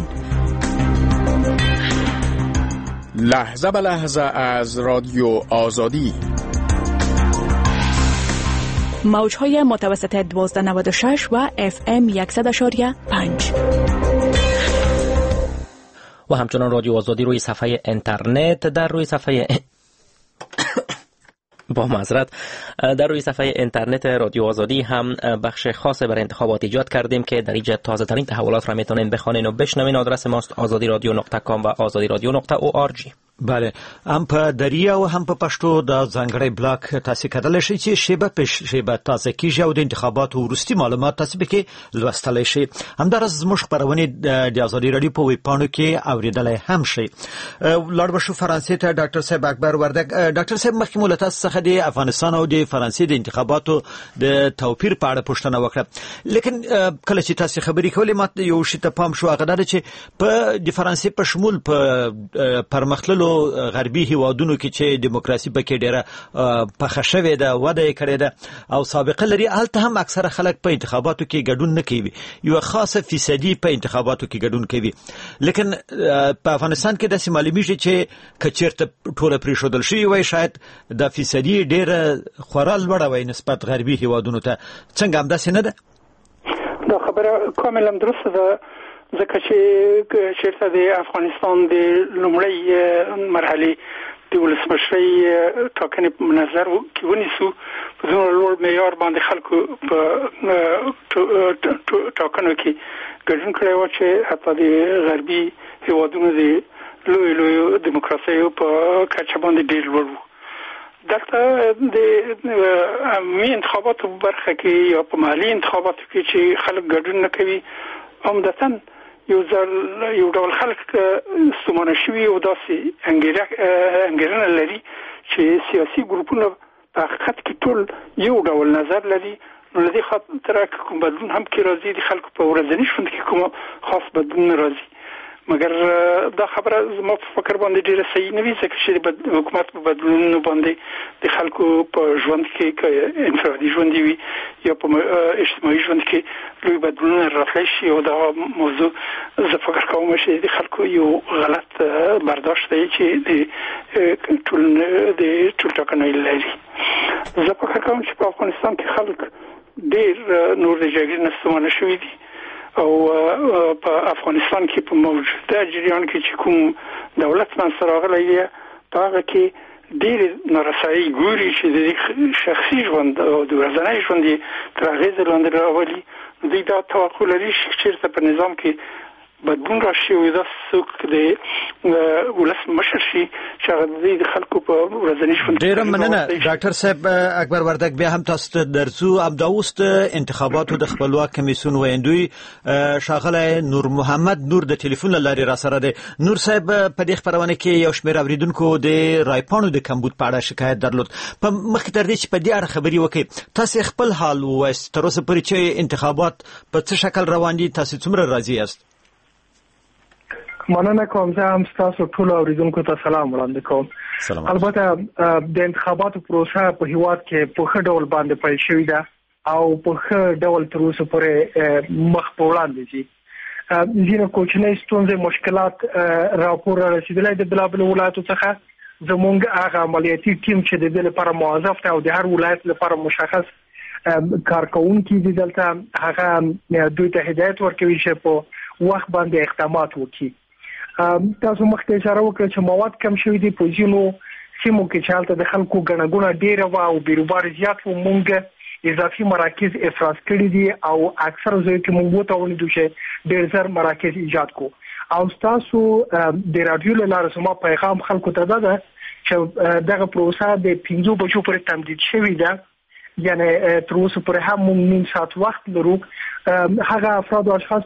لحظه به لحظه از رادیو آزادی، موجهای متوسط 1296 و FM 100.5 و همچنان رادیو آزادی روی صفحه اینترنت در روی صفحه با معذرت در روی صفحه اینترنت رادیو آزادی هم بخش خاص برای انتخابات ایجاد کردیم که در اینجا تازه ترین تحولات را میتونین بخونین و بشنوین. آدرس ماست azadiradio.com و azadiradio.org. بله، هم په دریا او هم په پښتو د ځانګړی بلاک تاسو کتلی شئ چې شیبه په شیبه تازه کیږي او د انتخاباتو وروستي معلومات تاسو پکې لوستلی شئ. همداراز زموږ خپرونې د ازادي راډیو په ویب پاڼو کې اوریدلی هم شئ. لاړ به شو فرانسې ته. ډاکټر صاحب اکبر وردک، ډاکټر صاحب مخکې مو له تاسو څخه د افغانستان او د فرانسې د انتخاباتو د توپیر په اړه پوښتنه وکړه، لیکن کله چې تاسو خبرې کولې ما یو شی ته پام شو، هغه دا چې په د فرانسې په شمول په پرمختللو غربي هیوادونو کې چې دیموکراسي پکې ډیره پخه شوې ده، وده یې کړې ده او سابقه لري، هلته هم اکثره خلک په انتخاباتو کې ګډون نه کوي، یو خاصه فیصدي په انتخاباتو کې ګډون کوي. لیکن په افغانستان کې داسې معلومیږي چې که چېرته ټوله پرېښودل شوي وای شاید دا فیصدي ډیره خورا لوړه وای نسبت غربي هیوادونو ته. څنګه همداسې نه ده؟ دا خبره کاملا درسته ده، ځکه چې چېرته د افغانستان د لومړۍ مرحلې د ولسمشرۍ ټاکنې په نظر کې ونیسو، په دومره لوړ معیار باندې خلکو په ټاکنو کې ګډون کړی و چې حتی د غربي هیوادونو د لویو دیموکراسیو په کچه باندې ډېر لوړ و. دلته د عمومي انتخاباتو په برخه کې یا په محلي انتخاباتو کې چې خلک ګډون نه کوي، عمدتاً یو ډول خلک ستومانه شوي او داسې انګیرنه لري چې سیاسي ګروپونه په حقیقت کې ټول یو ډول نظر لري. نو لدې خاطر کوم بدلون هم کې راځي د خلکو په ورځني ژوند کې کوم خاص بدلون راځي. مګر دا خبره زما په فکر باندې ډیره صحیح نه وي ځکه چې حکومت په بدلونونو باندې د خلکو په ژوند کې انفرادي ژوند وي یا په اجتماعي ژوند کې لوی بدلونونه راتلی شي او دا موضوع زه فکر کوم چې د خلکو یو غلط برداشت دی چې د ټول ټاکنې لري. زه فکر کوم چې په افغانستان کې خلک ډیر نور د جګړې نه ستومانه شوي دي او په افغانستان کې په موجوده جریان کې چې کوم دولت منځته راغلی دی په هغه کې ډېرې نارسایي ګوري چې د شخصي ژوند او د ورځني ژوند تر اغېزې لاندې راولي. دوی دا توقع لري چې چېرته په نظام کې بدلون راشي او دا څوک د ولس مشر شي چې هغه د خلکو په ورځني ژوند. ډېره مننه ډاکټر صاحب اکبر وردک. بیا هم تاسو ته درځو. همدا اوس د انتخاباتو د خپلواک کمیسیون ویندوی ښاغلی نور محمد نور د ټلیفون له لارې را سره دی. نور صاحب په دې خپرونه کې یو شمېر اوریدونکو د رایپاڼو د کمبود په اړه شکایت درلود. په مخکې تر دې چې په دې اړه خبرې وکړئ تاسو خپل حال ووایاست تر اوسه پورې چې انتخابات په څه شکل روان دي تاسو څومره راضي یاست؟ مننه کوم. زه هم تاسو ټول اوریدونکو ته سلام وړاندې کوم. البته د انتخاباتو پروسه په هیواد کې په ښه ډول باندې پیل شوې ده او په ښه ډول تر اوسه پورې مخ په وړاندې ځي. ځینې کوچنۍ ستونزې مشکلات راپور رسیدلی د بېلابېلو ولایتو څخه. زموږ هغه عملیاتي ټیم چې د دې لپاره موظف دی او د هر ولایت لپاره مشخص کارکونکي دي دلته هغه دوی ته هدایت ورکوي چې په وخت باندې اقدامات وکړي. تاسو مخکې اشاره وکړه چې مواد کم شوي دي په ځینو سیمو کې چې هلته د خلکو ګڼه ګوڼه ډېره وه او بیروبار زیات و. موږ اضافي مراکز افراز کړي دي او اکثر ځایو کې موږ وتوانیدو چې ډېر زر مراکز ایجاد کو. او تاسو د رادیو له لارې زما پیغام خلکو ته دا ده چې دغه پروسه د 5 بجو پورې تمدید شوې ده، یعنی تر اوسه پورې هم موږ نیم ساعت وخت لرو. هغه افراد او اشخاص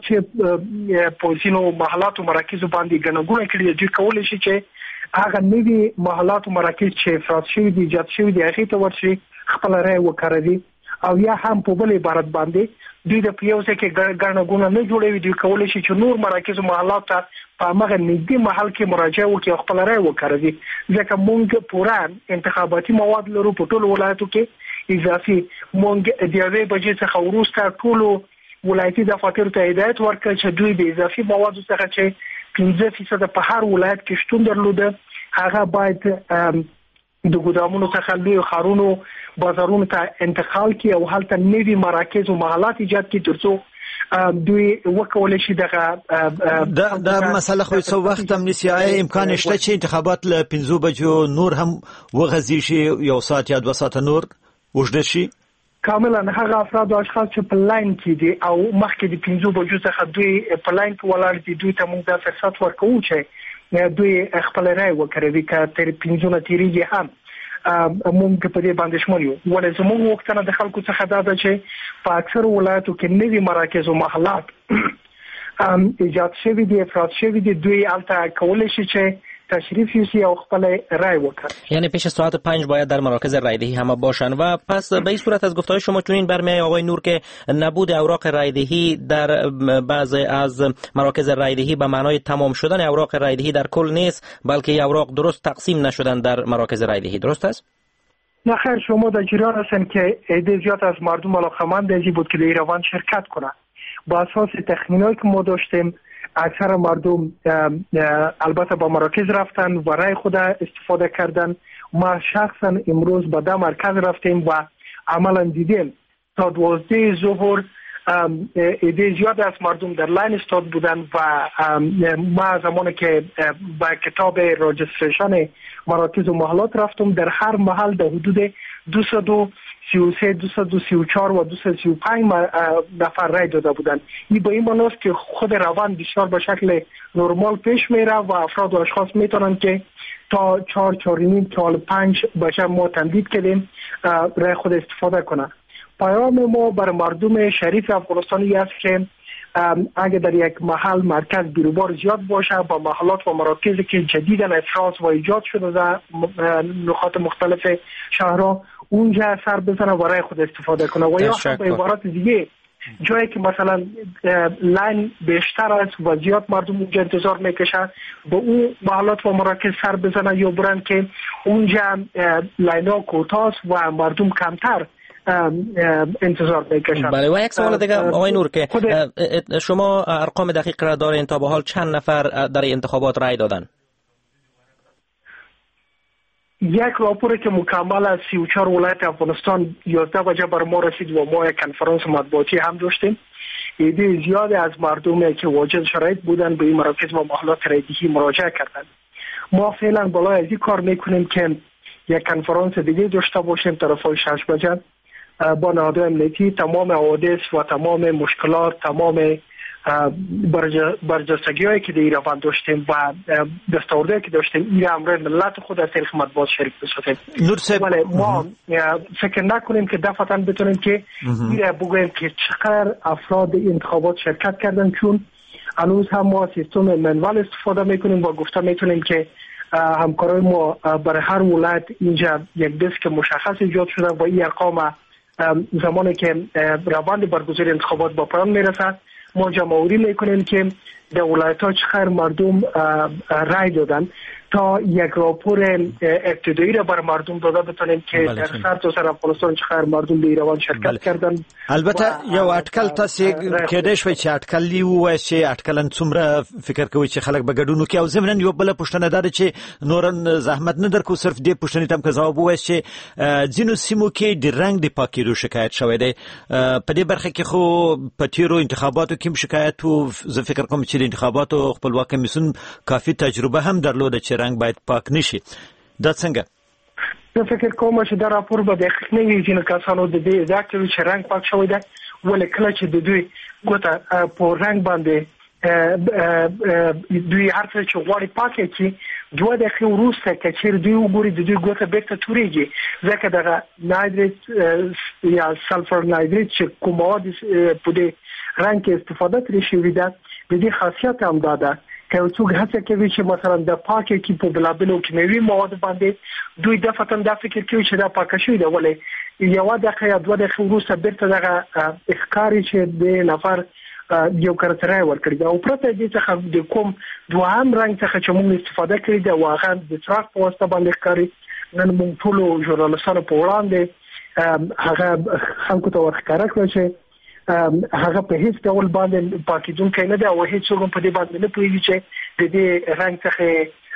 چې په ځینو محلاتو مراکزو باندې ګڼه ګوڼه کړي دي کولی شي چې هغه نوي محلاتو مراکز چې افراد شوي دي ایجاد شوي دي هغې ته ورشي خپله رایه وکاروي. او یا هم په بل عبارت باندې دوی د یو ځای کې ګڼه ګوڼه نه جوړوي، دوی کولی شي چې نور مراکز او محلات ته په همغه نږدې محل کې مراجعه وکړي او خپله رایه وکاروي. ځکه موږ پوره انتخاباتي مواد لرو په ټولو ولایتو کې اضافي. موږ د 1 بجې څخه وروسته ټولو ولایتي دفاترو ته هدایت ورکړ چې دوی د اضافي موادو څخه چې 15% په هر ولایت کې شتون درلوده هغه باید د ګودامونو څخه لوی ښارونو بازارونو ته انتقال کړي او هلته نوي مراکز او محلات ایجاد کړي ترڅو دوی وکولای شي دغه دا مسله خو څو وخت هم نسی امکان شته چې انتخابات له 5 بجو نور هم وغځي شي، یو ساعت یا 2 ساعت نور وژد شي. کاملا هغه افراد او اشخاص چې په لاین کې دي او مخکې د 5 بجو څخه دوی په لاین کې ولاړ دي دوی ته موږ دا فرصت ورکوو چې دوی خپل رای وکړي که تر 5 نه تیریږي هم موږ په دې باندې شمول یو. ولې زموږ وختونه د خلکو څخه دا ده چې په اکثر ولایتو کې نوي مراکز او محلات ایجاد شوي دي، افراد شوي دي، دوی هلته کولی شي چې تشریف یوسي او خپل رای وکړي. یعنی پیش ساعت 5 باید در مراکز رایدهی همه باشن. و پس به این صورت از گفته‌های شما چنین برمی‌آید آقای نور که نبود اوراق رایدهی در بعضی از مراکز رایدهی به معنای تمام شدن اوراق رایدهی در کل نیست، بلکه اوراق درست تقسیم نشدن در مراکز رایدهی. درست است؟ نه خیر، شما در جریان هستین که عده زیاد از مردم علاقه‌مند از این بود که در روند شرکت کنند. با اساس تخمینایی که ما داشتیم اکثر مردم البته با مراکز رفتن و رای خود استفاده کردن. ما شخصا امروز به ده مرکز رفتیم و عملا دیدیم تا 12 ظهر عده زیاد از مردم در لاین استاد بودن و ما زمانی که با کتاب راجستریشن مراکز و محلات رفتم در هر محل در حدود 233 234 و 235 نفر رای داده بودند. این به این معنی است که خود روند بسیار به شکل نرمال پیش میره و افراد و اشخاص میتونن که تا 4 تا 5 بشه ما تمدید کردیم رای خود استفاده کنند. پیام ما بر مردم شریف افغانستانی است که اگر در یک محل مرکز بیروبار زیاد باشه با محلات و مراکزی که جدیداً افراز و ایجاد شده در نقاط مختلف شهرها اونجا سر بزنه و برای خود استفاده کنه و یا به عبارت دیگه جایی که مثلا لاین بیشتر است و زیاد مردم اونجا انتظار میکشن به اون محلات و مراکز سر بزنن یا برن که اونجا لاینا کوتاه و مردم کمتر انتظار میکشن. بله و یک سوال دیگه آقای نور که شما ارقام دقیق را دارین تا به حال چند نفر در انتخابات رای دادن؟ یک راپوری که مکمل از 34 ولایت افغانستان 11 بجه بر ما رسید و ما یک کنفرانس مطبوعاتی هم داشتیم. ایده زیادی از مردمی که واجد شرایط بودن به این مراکز و محلات رایدهی مراجعه کردند. ما فعلا بالای از این کار میکنیم که یک کنفرانس دیگه داشته باشیم طرفای 6 بجه با نهادهای امنیتی تمام حوادث و تمام مشکلات تمام برجستگی هایی که در روان داشتیم و دستاوردهایی که داشتیم این امر ملت خود از طریق مطبوعات شریک بسازیم. ولی ما فکر نکنیم که دفعتاً بتونیم که این بگوییم که چقدر افراد انتخابات شرکت کردن، چون هنوز هم ما سیستم منوال استفاده میکنیم و گفته میتونیم که همکارای ما برای هر ولایت اینجا یک دسک مشخص ایجاد شده و این ارقام زمانی که روند برگزاری انتخابات با پایان میرسد ما جمع‌آوری میکنیم که در ولایت‌ها چقدر مردم رای دادن تا یک راپور ابتدایی را بر مردم داده بتونیم که در سر افغانستان چقدر مردم به روان شرکت کردن. البته یو اټکل تاسو کېدای شوی چې اټکل لیو چې اټکلن څومره فکر کوي چې خلک به ګډون کوي او زمونږ یو بل پوښتنه ده چې نورن زحمت نه درکو صرف دې پوښتنې تم که جواب وایي چې ځینو سیمو کې د رنګ د پاکېدو شکایت شوی دی په دې برخه کې خو په تیرو انتخاباتو کې شکایت او زه فکر کوم چې د انتخاباتو خپلواک کمیسیون کافي تجربه هم درلوده چې رنګ باید پاک نشي. دا څنګه؟ زه فکر کوم چې دا راپور به دقیق نه وي ځینې کسانو د دې ادعا کوي چې رنګ پاک شوی دی ولې کله چې د دوی ګوته په رنګ باندې دوی هر څه چې غواړي پاکه کړي 2 دقیقې وروسته که چېرې دوی وګوري د دوی ګوته بیرته توریږي ځکه دغه نایتریت یا سلفر نایتریت چې کوم مواد په دې رنګ کې استفاده ترې شوي ده د دې خاصیت هم دا ده که څوک هڅه کوي چې مثلا د پاکه کې په بلابلو کیمیاوي مواد باندې دوی دفعتاً دا فکر کوي چې دا پاکه شوی ده ولې یو دقیقه یا 2 دقیقې وروسته بیرته دغه ښکاري چې د نفر یو کارترای ورکړي او پرته دې څخه د کوم دوهم رنګ څخه چې موږ استفاده کړی دا واغان د څراغ په واسطه باندې ښکاري. نن موږ ټول ژورنالستانو په وړاندې هغه خلکو ته ورښکاره کړو چې هغه په هیڅ ډول باندې پاکیدونکی نه دی او هیڅ څوک په دې باندې نه پوهیږي چې د دې رنګ څخه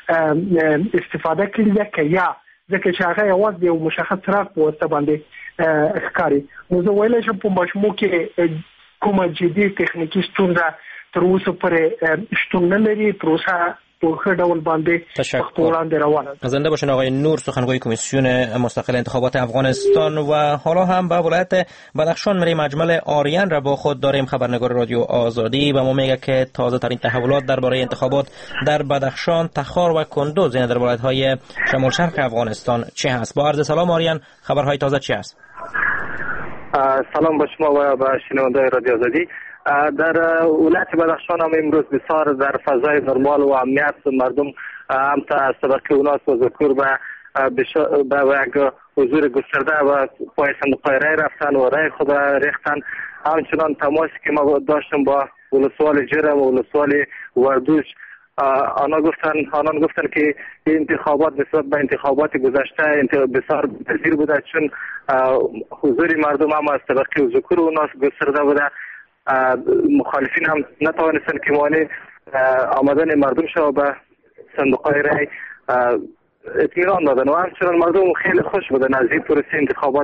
استفاده کړي ده که یا ځکه چې هغه یوازې یو مشخص څراغ په واسطه باندې ښکاري. نو زه ویلی شم په مجموع کې کومه جدي تخنیکي ستونزه تر اوسه پورې شتون نه لري. پروسه په ښه ډول باندې په وړاندې روانه ده. زنده باشین آقای نور، سخنگوی کمیسیون مستقل انتخابات افغانستان. و حالا هم به ولایت بدخشان میریم. مجمل آریان را با خود داریم، خبرنگار رادیو آزادی، و ما میگه که تازه ترین تحولات درباره انتخابات در بدخشان، تخار و کندوز، یعنی در ولایت‌های شمال شرق افغانستان چه هست؟ با عرض سلام آریان، خبرهای تازه چی است؟ سلام به شما و به شنوندگان رادیو آزادی. در ولایت بدخشان هم امروز بسیار در فضای نرمال و امنیت مردم هم تا طبقه اوناس و ذکر به یک حضور گسترده و پای صندوق رای رفتن و رای خود ریختن. همچنان تماسی که ما داشتیم با ولسوال جرم و ولسوال وردوش، آنان گفتن که این انتخابات نسبت به انتخابات گذشته بسیار پذیر بوده، چون حضور مردم هم از طبقه و ذکر اوناس گسترده بوده. مخالفین هم نتوانستن که مانع آمدن مردم شو به صندوق رای اطمینان دادن و همچنان مردم خیلی خوش بودن از این پروسه انتخابات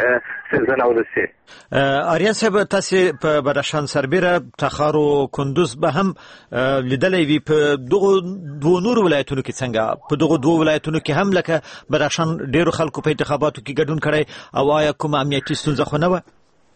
1393. آریان صاحب، تاسو په بدخشان سربیره تخار او کندوز به هم لیدلې وی په دغه دوه نور ولایتونو کې څنګه په دغه دوه ولایتونو کې هم لکه بدخشان ډیرو خلکو په انتخاباتو کې ګډون کړي او آیا کوم امنیتي ستونزه خو نه و؟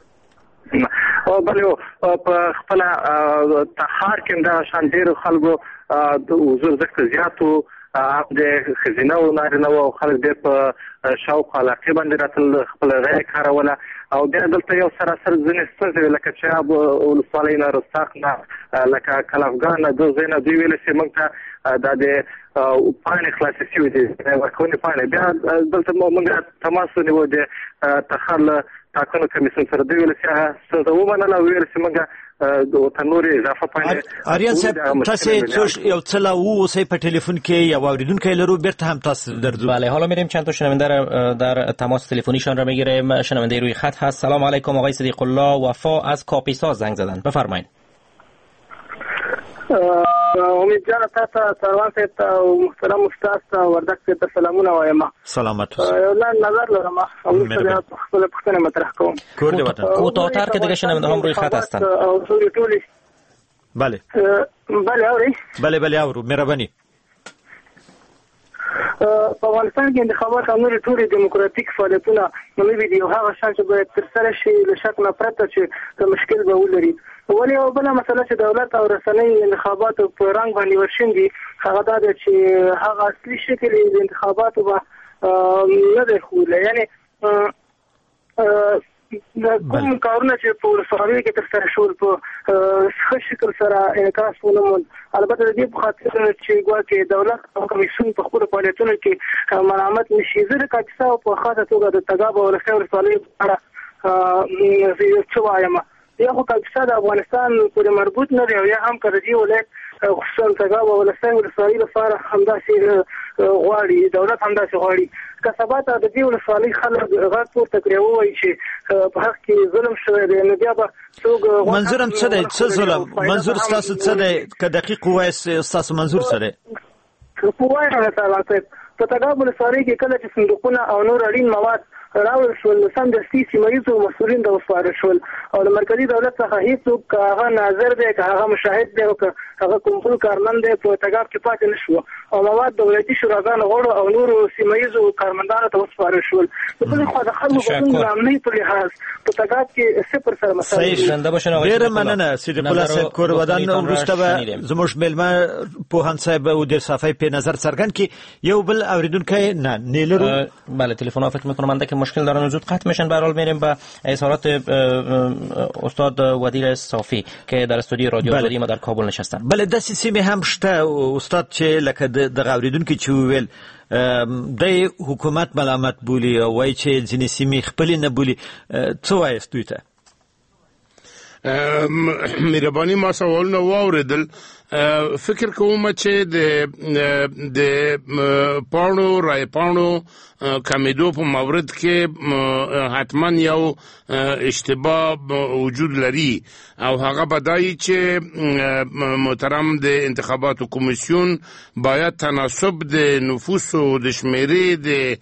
بله په خپل تخار کې دا شان ډیرو خلکو د حضور زیات زیاتو د خزینه او نارینه او خلک د په شاوخوا علاقې باندې راتل خپل رای کاروله او بیا دلته یو سراسر ځینې ستونزې لکه چې ولسوالۍ نه رستاق نه لکه کلافګان نه دوه ځایونه دوی ویل چې موږ ته دا د پاڼې خلاصې شوي دي ورکونې پاڼې بیا دلته موږ تماس ونیو د تخار له ټاکنو کمیسیون سره دوی ویل چې ستونزه ومنله او ویل چې موږ د نورې اضافه پاڼې آریان صاحب تاسو یو څه لا اوسئ په ټلیفون کې یو اوریدونکی لرو بیرته هم تاسو درځو. بله حالا میریم چند تا شنونده را در تماس تلفنیشان را میگیریم. شنونده روی خط هست. سلام علیکم آقای صدیق الله وفا از کاپیسا زنگ زدن بفرمایید. امید جان تاسو سروان صاحب او محترم استاد وردک ته سلامونه وایم. سلامت یو نظر لرم او څه خپل پښتنه مطرح کوم. کور دی وطن کوتاه‌تر که دیگه شنونده هم روی خط هستن. او ټولې بله اوري بله اورو مهرباني. په افغانستان کې انتخابات او نور ټول دیموکراتیک فعالیتونه نوې دي او هغه شان چې باید تر سره شي له شک نه پرته چې مشکل به ولري. ولې او بل مسله چې دولت او رسنۍ انتخابات په رنګ باندې ورشندي هغه دا چې هغه اصلي شکل د انتخاباتو به نه دی خوله یعنی کوم کارونه چې په ولسوالیو کې تر سره شول په ښه شکل سره انعکاس ونه البته د دې په خاطر چې ګواکې دولت او کمیسیون په خپلو فعالیتونو کې ملامت نشي. زه د کاپیسا په خاصه توګه د تګاب او لښکر ولسوالیو په اړه څه وایم. یا خو کاپیسا د افغانستان پورې مربوط نه دی او یا هم که د دې ولایت خصوصا تګاب او لښکر ولسوالۍ لپاره همداسې غواړي دولت همداسې غواړي که سبا ته د دې ولسوالۍ خلک غږ پورته کړی ووایي چې په حق کې ظلم شوی دی نو بیا به څوک منظورم څه دی څه ظلم منظور ستاسو څه دی که دقیق ووایاست ستاسو منظور څه دی؟ ووایه تعالی صاحب په تګاب ولسوالۍ کې کله چې صندوقونه او نور اړین مواد راول شول سمدستي سیمه ییزو مسؤلین ته وسپارل شول او د مرکزي دولت څخه هیڅوک که هغه ناظر دی که هغه مشاهد دی او که هغه کوم بل کارمند دی په تګاب کې پاتې نه شو او مواد د ولایتي شوراګانو غړو او نورو سیمه ییزو کارمندانو ته وسپارل شول. د بلې خوا د خلکو بدلون د امنیت په لحاظ په تګاب کې صفر سره مسایل ډېره مننه صدیق الله صاحب کور ودان وروسته به زموږ میلمه پوهاند صاحب او د صفای په نظر څرګند کی یو بل اوریدونکی نه نیلرو. بله تلفن‌ها فکر می‌کنم که مشکل دارن و زود قطع میشن. به هر حال میریم به اظهارات استاد ودیر صافی که در استودیو رادیو آزادی ما در کابل نشستن. بله داسې سیمه هم شته استاد چې لکه د اوریدونکو چې ویل د حکومت ملامت بولی او وایي چې ځینې سیمې خپل نه بولی څه وایي دوی ته؟ مهرباني ما سوال نو واوریدل فکر کوم چې د پاڼو رای پاڼو کمیدو په مورد کې حتما یو اشتباه وجود لري او هغه بدایي چې محترم د انتخاباتو کمیسیون باید تناسب د نفوس او د شمیرې د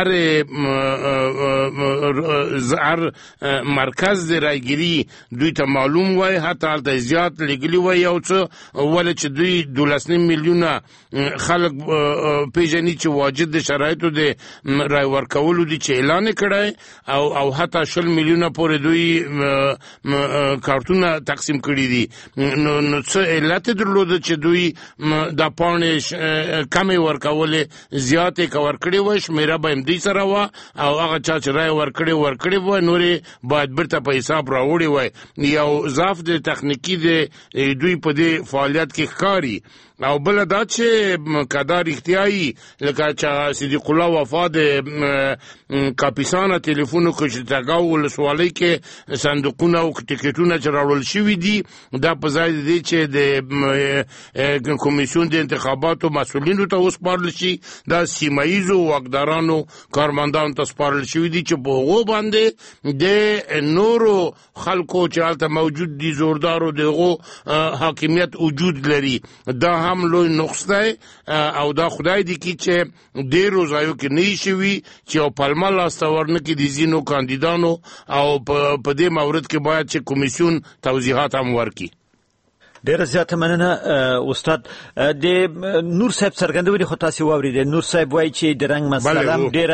هر مرکز د رایګری دوی ته معلوم وای حتی الته زیات لګلی وای او څه ولې چې دوی 12 میلیونه خلک پیژني چې واجد شرایطو د رای ورکولو دي چې اعلان کړي او حتی 10 میلیونه پورې دوی کارتونه تقسیم کړي دي. نو څه علت درلوده چې دوی د پاڼې کمې ورکولې زیاتې کور کړي وای شمیره به هم دوی سره و او هغه چا چې رای ورکړي و نورې باید برته په حساب راوړي وای. یو ضعف د تخنیکی د دوی په دې فعالیت کې ښکاري او بل دا چې کدار اختیاري لکه چې صدیق الله وفا د کاپیسا ټلیفون کې چې تګاو ولسوالۍ کې صندوقونه او ټیکټونه چې راوړل شوي دي دا په ځای دی چې د کمیسیون د انتخاباتو مسؤلینو ته وسپارل شي دا سیمه ییزو واکدارانو کارمندانو ته سپارل شوي دي چې په هغو باندې د نورو خلکو چې هلته موجود دي زوردارو دغو حاکمیت وجود لري. دا هم لوی نقص دی او دا خدای دی کی چې ډیرو ځایو کې نه شي چې او پالما لاستورنه کې دي زینو کاندیدانو او په دې مورد کې باید چې کمیسیون توضیحات هم ورکړي. ډیره زیاته مننه استاد. د نور صاحب څرګندونې خو تاسو واورید. نور صاحب وایي چې د رنګ مسله ډیره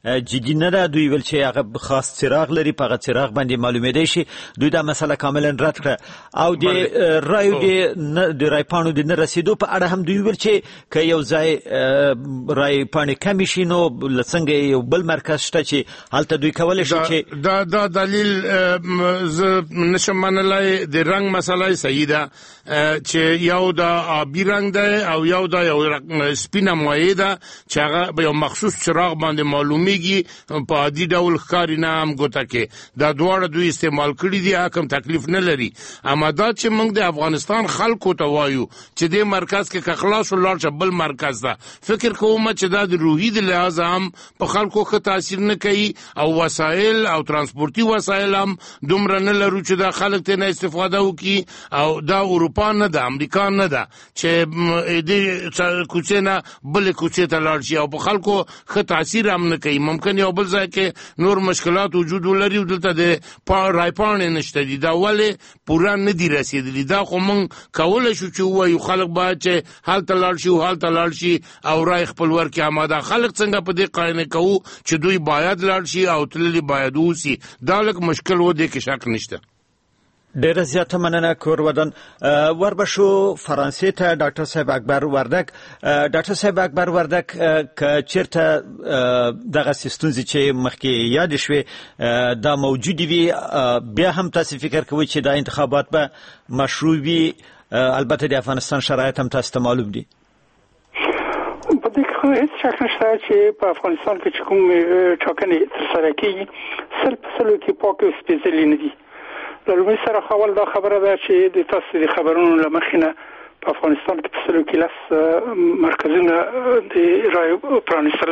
جدي نه ده. دوی ول چې هغه خاص څراغ لري، په هغه څراغ باندې معلومېدای شي. دوی دا مسله کاملا رد کړه او د رایو د رایپانو د نه رسیدو په اړه هم دوی ول چې که یو ځای رای پاڼې کمې شي نو څنګه یو بل مرکز شته چې هلته دوی کولی شي چې دا دلیل زه نشم منلای. د رنګ مسله صحیح ده چې یو دا آبي رنګ ده او یو دا یو سپینه مایع ده چې هغه به یو مخصوص چراغ باندې معلومیږي په عادي ډول ښکاري نه هم ګوته کې. دا دواړه دوی استعمال کړي دي، حکم تکلیف نه لري. اما دا چې موږ د افغانستان خلکو ته وایو چې د مرکز کې که خلاص ولاړ شه بل مرکز ده، فکر کوم چې دا د روحي د لحاظ هم په خلکو ښه تاثیر نه کوي او وسایل او ترانسپورتي وسایل هم دومره نه لرو چې دا خلک ته نه استفاده وکړي. او دا اروپا نه ده، امریکا نه ده چې د کوڅې نه بل کوڅې ته لاړ شي او په خلکو ښه تاثیر هم نه کوي. ممکن یو بل ځای کې نور مشکلات وجود ولري او دلته د رایپاڼې نشته دي، دا ولې پوره نه دي رسېدلي. دا خو موږ کولی شو چې ووایو خلک باید چې هلته لاړ شي او هلته لاړ شي او رای خپل ورکړي. اما دا خلک څنګه په دې قانع کوو چې دوی باید لاړ شي او تللي باید اوسي، دا لږ مشکل و، دې کې شک نشته. ډېره زیاته مننه کورودن. وربشو فرانسې ته ډاکټر صاحب اکبر وردک. ډاکټر صاحب اکبر وردک که چیرته دغه ستونزې چې مخکې یاد شوې دا موجودې وي، بیا هم تاسو فکر کوئ چې دا انتخابات به مشروع وي؟ البته د افغانستان شرایط هم تاسو ته معلوم دي. په دې کې هیڅ شک نشته چې په افغانستان کې چې کوم ټاکنې ترسره کېږي سل په سلو کې پاک او سپېڅلې نه دي. لومړی سره اول دا خبره ده چې د تاسو د خبرونو له مخې نه په افغانستان کې په سلو کې 10 مرکزونه د رایو پرانیستل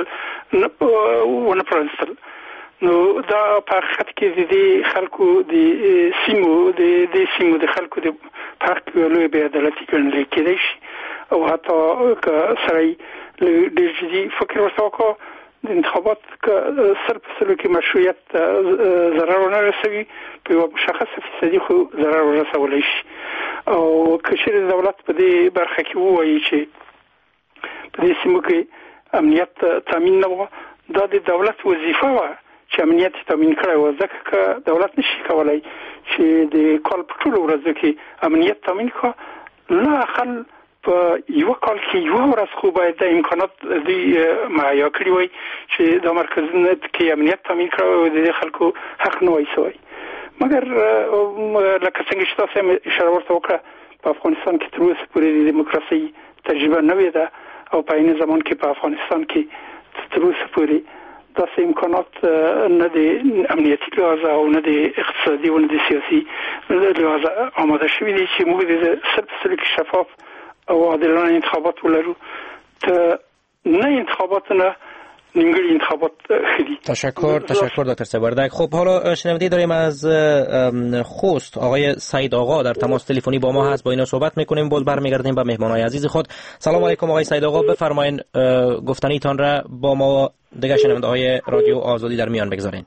ونه پرانیستل. نو دا په حقیقت کې د خلکو د سیمو د خلکو د حق لوی بې عدالتي ګڼل کېدای شي او حتی که سړی ډېر جدي فکر ورته وکړو د انتخابات که سل په سلو کې مشروعیت ضرر ونه رسوي، په یوه مشخصه فیصدي خو ضرر ورسولی شي. او که چېرې دولت په دې برخه کې ووایي چې په دې سیمو کې امنیت تامین نه وه، دا د دولت وظیفه وه چې امنیت تامین کړی و. ځکه که دولت نشي کولی چې د کال په ټولو ورځو کې امنیت تامین کړه، لا اقل په یو کال کې یو ورځ خو باید د امکانات دوی مهیا کړي وای چې د مرکزونو کې امنیت تامین کړي او د خلکو حق نه وای سوی. مګر لکه څنګه چې تاسو اشاره ورته وکړه، په افغانستان کې تر اوسه پورې د دیموکراسي تجربه نه وه ده او په عین زمان کې په افغانستان کې تر اوسه پورې داسې امکانات نه د امنیتي لحاظه او نه د اقتصادي او نه د سیاسي لحاظه آماده شوي دي چې موږ د سلسله کې شفاف او عادلانه انتخابات ولرو. ته نه انتخابات نه نیمگړی انتخابات خیلی. تشکر دکتر صاحب وردک. خب حالا شنونده داریم از خوست آقای سعید آقا در تماس تلفنی با ما هست، با اینا صحبت میکنیم. باز برمیگردیم به مهمانای عزیز خود. سلام علیکم آقای سعید آقا، بفرمایید گفتنیتان را با ما دیگه شنونده های رادیو آزادی در میان بگذارین.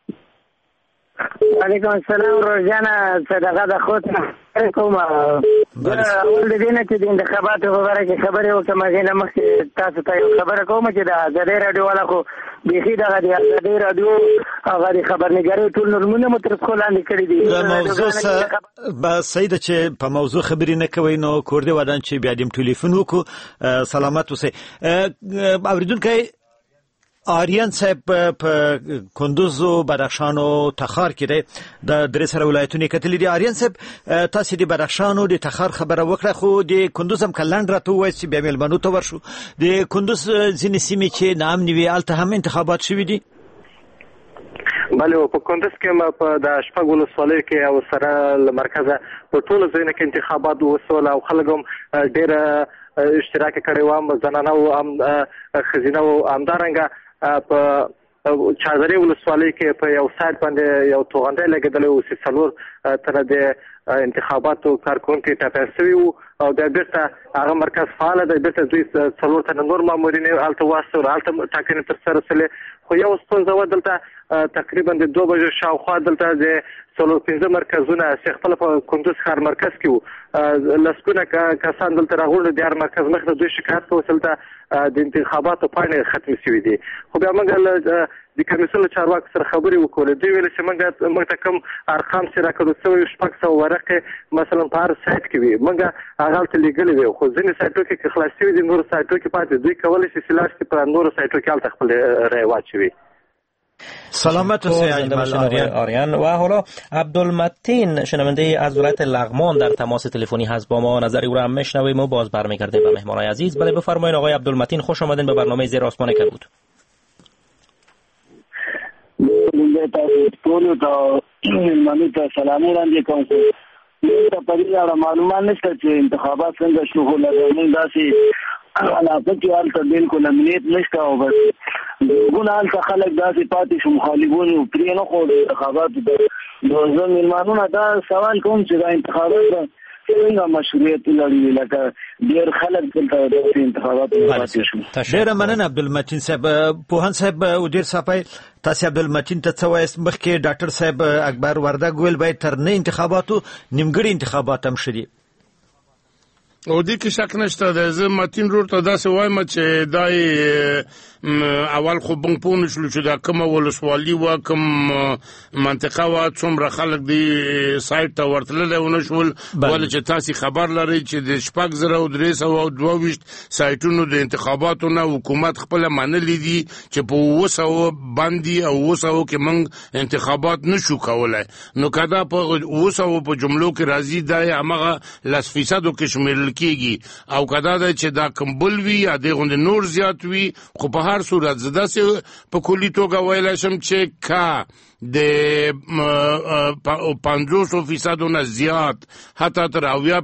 علیکم السلام روزان صدقه د خود کوم اول د دینه چې د انتخاباتو خبره کې خبره وکم غینه مخکې تاسو ته خبره کوم چې د آزادي رادیو والا خو بيخي د آزادي رادیو هغه خبرنګاري ټول نورمونه مترسخ لاندې کړی دي. د موضوع با سید چې په موضوع خبرې نه کوي نو کوردی ودان چې بیا دیم ټلیفون وکړو. سلامت اوسئ. اوریدونکو آریان صاحب په کندوز او بدخشان او تخار کې د درې سره ولایتونو کتلې دي. آریان صاحب تاسو د بدخشان او د تخار خبره وکړه، خو د کندوز هم کلند راته وایي چې بیا ملمنو ته ورشو. د کندوز ځینې سیمې چې نامنې وي الته هم انتخابات شوي دي. بله، په کندوز کې ما په د شپږ ولسوالیو کې او سره له مرکزه په ټولو ځایونو کې انتخابات وسول او خلک هم ډېره اشتراک کړی و، زنانه او ښځینه او همدارنګه په چادرې ولسوالۍ کې په یو سایت باندې یو توغندی لګېدلی و چې 4 تنه د انتخاباتو کارکونکي ټاکل شوي وو او بیا بېرته هغه مرکز فعاله دی، بېرته دوی 4 تنه نور مامورین هلته واستول، هلته ټاکنې ترسره شولې. خو یو ستونزه وه دلته تقریبا د 2 بجو شاوخوا دلته د 4-5 مرکزونه چې خپله په کندوز ښار مرکز کې وو لسکونه کسان دلته راغونډ دي هر مرکز مخ ته دوی شکایت په وسیله د انتخاباتو پاڼې ختمې شوې دي. خو بیا موږ د کمیسیون چارواکو سره خبرې وکړې. دوی ویل چې موږ ته کوم ارقام چې راکړل شوي 600 ورقې مثلا په هر سایت کې وي، موږ هغه ته لېږلې وي، خو ځینې سایټو کې خلاص شوي دي، نور سایټو کې پاتې. دوی کولی شي چې لاس کې په نور سایټو کې هلته خپل رای واچوي. سلامت آریان. و حالا عبدالمتین شنونده از ولایت لغمان در تماس تلفنی هست با ما، نظری او را هم میشنویم و باز برمیگردیم به مهمانای عزیز. بله بفرمایید آقای عبدالمتین، خوش آمدین به برنامه زیر آسمان کبود. ټول ته ملمنو ته سلام وړاندې کوم. ته په دې اړه معلومات نشته چې انتخابات څنګه شروع کړل. موږ داسې علاقه کې حالت بالکل امنیت نشته او بس ګونه حالت خلک داسې پاتې شو مخالفون او پرې نه خو انتخابات د ملمنو دا سوال کوم چې دا انتخابات څنګه مشروعیت لري، لکه ډېر خلک دلته د انتخاباتو پاتې شو. ډېر مننه عبدالمتین صاحب. پوهان صاحب او ډېر صافي تاسو عبدالمتین ته څه وایست؟ مخکې ډاکټر صاحب اکبر وردګ ویل باید تر نه انتخاباتو نیمګړي انتخابات هم شدي او دې کې شک نشته. د زه متین رور ته داسې وایم چې دای اول خو بنګ پون شلو چې دا کومه ولسوالي و کوم منطقه و څومره خلک دی سایت ته ورتلل او نشول ول چې تاسو خبر لرئ چې د 6322 سایتونو د انتخاباتو نه حکومت خپل منلې دي چې په 200 باندې او 200 کې موږ انتخابات نشو کولای. نو کدا په 200 په جملو کې راځي دا هغه 10% کې شامل کیږي او کدا دا چې دا کمبل وی یا دغه نور زیات وی، خو په هر صورت زده سه په کلی توګه ویل شم چې کا د 50% نه زیات حتی تر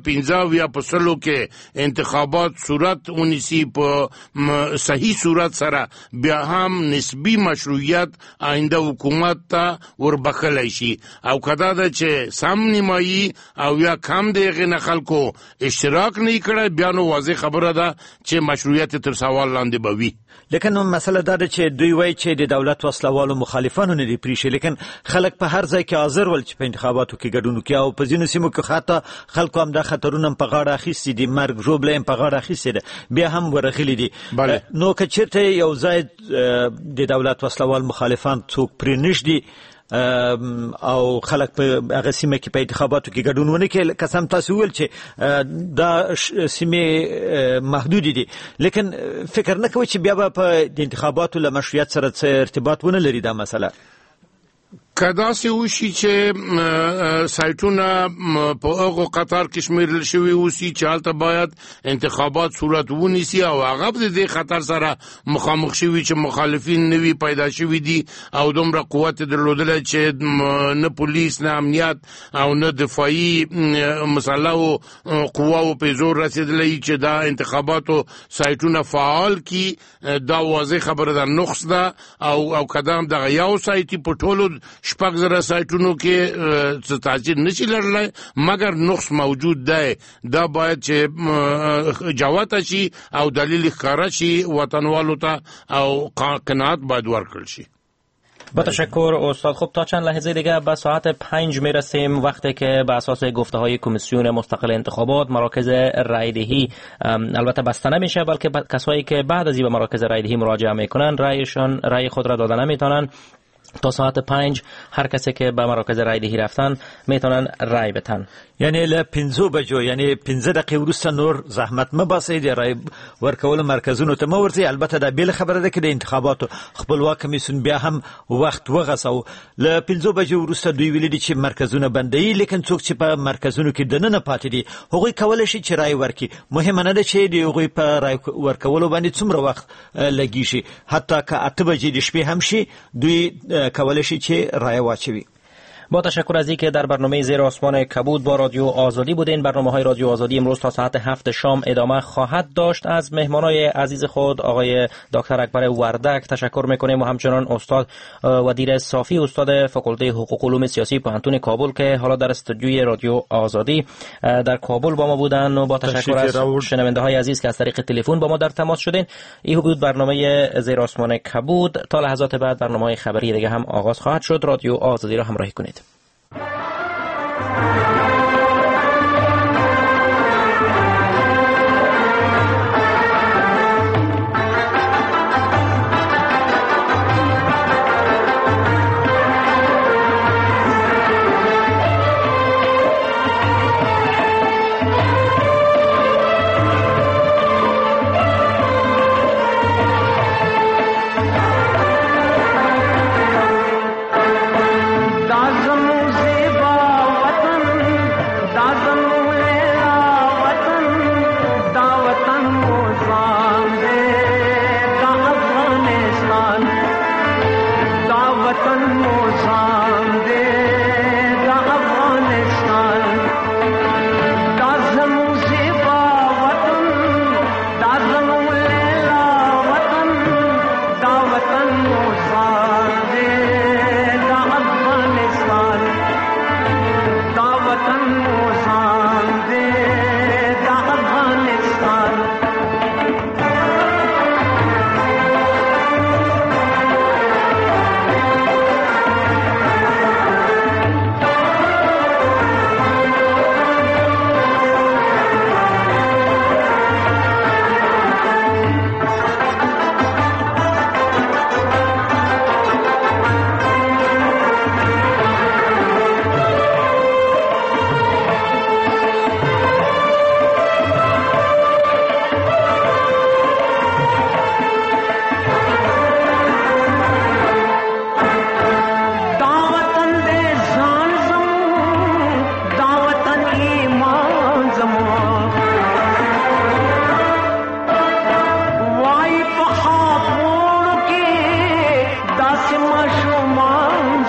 15% کې انتخابات صورت ونیسی په صحیح صورت سره بیا هم نسبی مشروعیت آینده حکومت ته وربخلای شي او کدا دا چې سم نیمایي او یا کم دغه نه خلکو اشتراک نه کړي بیا نو واضح خبره ده چې مشروعیت تر سوال لاندې بوي. لیکن مسله دا ده چې دوی وایي چې د دولت وسلوالو مخالفانو نه دی پریښي، لیکن خلک په هر ځای کې حاضر ول چې په انتخاباتو کې ګډون وکړي او په ځینو سیمو کې حتی خلکو هم د خطرونو په غاړه اخیستي دي، مرګ ژوبله هم په غاړه اخیستي ده، بیا هم ورغلي دي. نو که چېرته یو ځای د دولت وسلوال مخالفان څوک پرې نږدي او خلک په هغه سیمه کې په انتخاباتو کې ګډون ونه کړي، قسم تاسو ویل چې دا سیمه محدود دي، لیکن فکر نه کوي چې بیا به په انتخاباتو له مشروعیت سره څه ارتباط ونه لري دا مسله. کدا سی وشي چې سایټونه په هغه قطار کې شمیرل شوی وسی چې حالت باید انتخابات صورت ونیسي او هغه د خطر سره مخامخ شوی چې مخالفین نوی پیدا شوی دي او دومره قوت درلودل چې نه پولیس نه امنیت او نه دفاعي مسله او قواو په زور رسیدلې چې دا انتخاباتو سایټونه فعال کی دا واضح خبره ده. نقص ده او قدم د یو سایټي په ټولو شپږ زره سایټونو کې څه تاثیر نشي لرلای مګر نقص موجود ده. دا باید چې جواب شي او دلیل ښکارا شي وطنوالو ته او قناعت باید ورکړل شي. با تشکر استاد. خب تا چند لحظه دیگه به ساعت 5 میرسیم، وقتی که به اساس گفته های کمیسیون مستقل انتخابات مراکز رایدهی البته بسته نمیشه، بلکه کسایی که بعد از این به مراکز رایدهی مراجعه میکنن رای خود را دادن نمیتونن. تا ساعت 5 هر کسی که به مراکز رایدهی رفتن میتونن رای بدن. یعنی له 5 بجو یعنی 15 دقیقه وروسته نور زحمت مباسي د رای ورکول مرکزونو ته مورځي. البته دا بیل خبره ده چې د انتخاباتو خپلواک کمیسیون بیا هم وخت وغسو. له 5 بجو وروسته دوی ویل دي چې مرکزونه بندي، لیکن څوک چې په مرکزونو کې دننه پاتې دي هغوی کولای شي چې رای ورکړي. مهمه نه ده چې دی هغوی په رای ورکولو باندې څومره وخت لګي شي، حتی که 8 بجې د شپې هم شي دوی کولای شي چې رای واچوي. با تشکر از اینکه در برنامه زیر آسمان کبود با رادیو آزادی بودین. برنامه‌های رادیو آزادی امروز تا ساعت 7 شام ادامه خواهد داشت. از مهمانای عزیز خود آقای دکتر اکبر وردگ تشکر میکنیم و همچنان استاد ودیر صافی، استاد فاکولته حقوق و علوم سیاسی پانتون کابل که حالا در استودیوی رادیو آزادی در کابل با ما بودن. و با تشکر از شنونده‌های عزیز که از طریق تلفن با ما در تماس شدین. این بود برنامه زیر آسمان کبود. تا لحظات بعد برنامه‌های خبری دیگه هم آغاز خواهد شد. رادیو آزادی را همراهی کنید.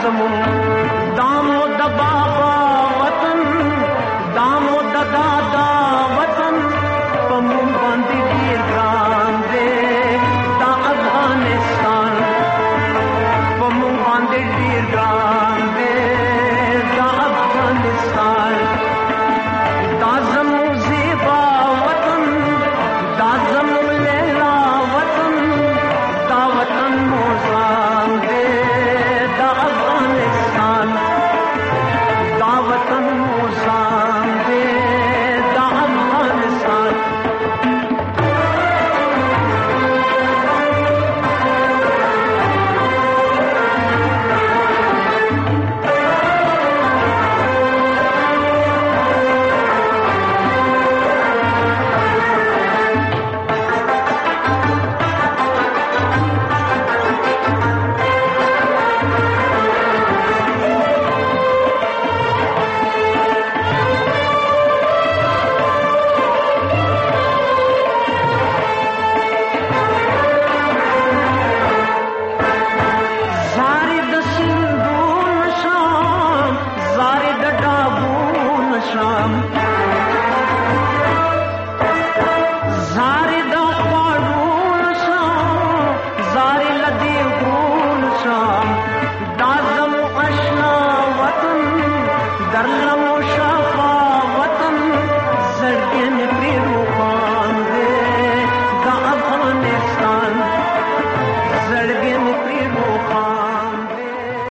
زمون دامو د بابا وطن دامو د دادا وطن پمون باندې ډیر ګران دی دا افغانستان پمون باندې ډیر ګران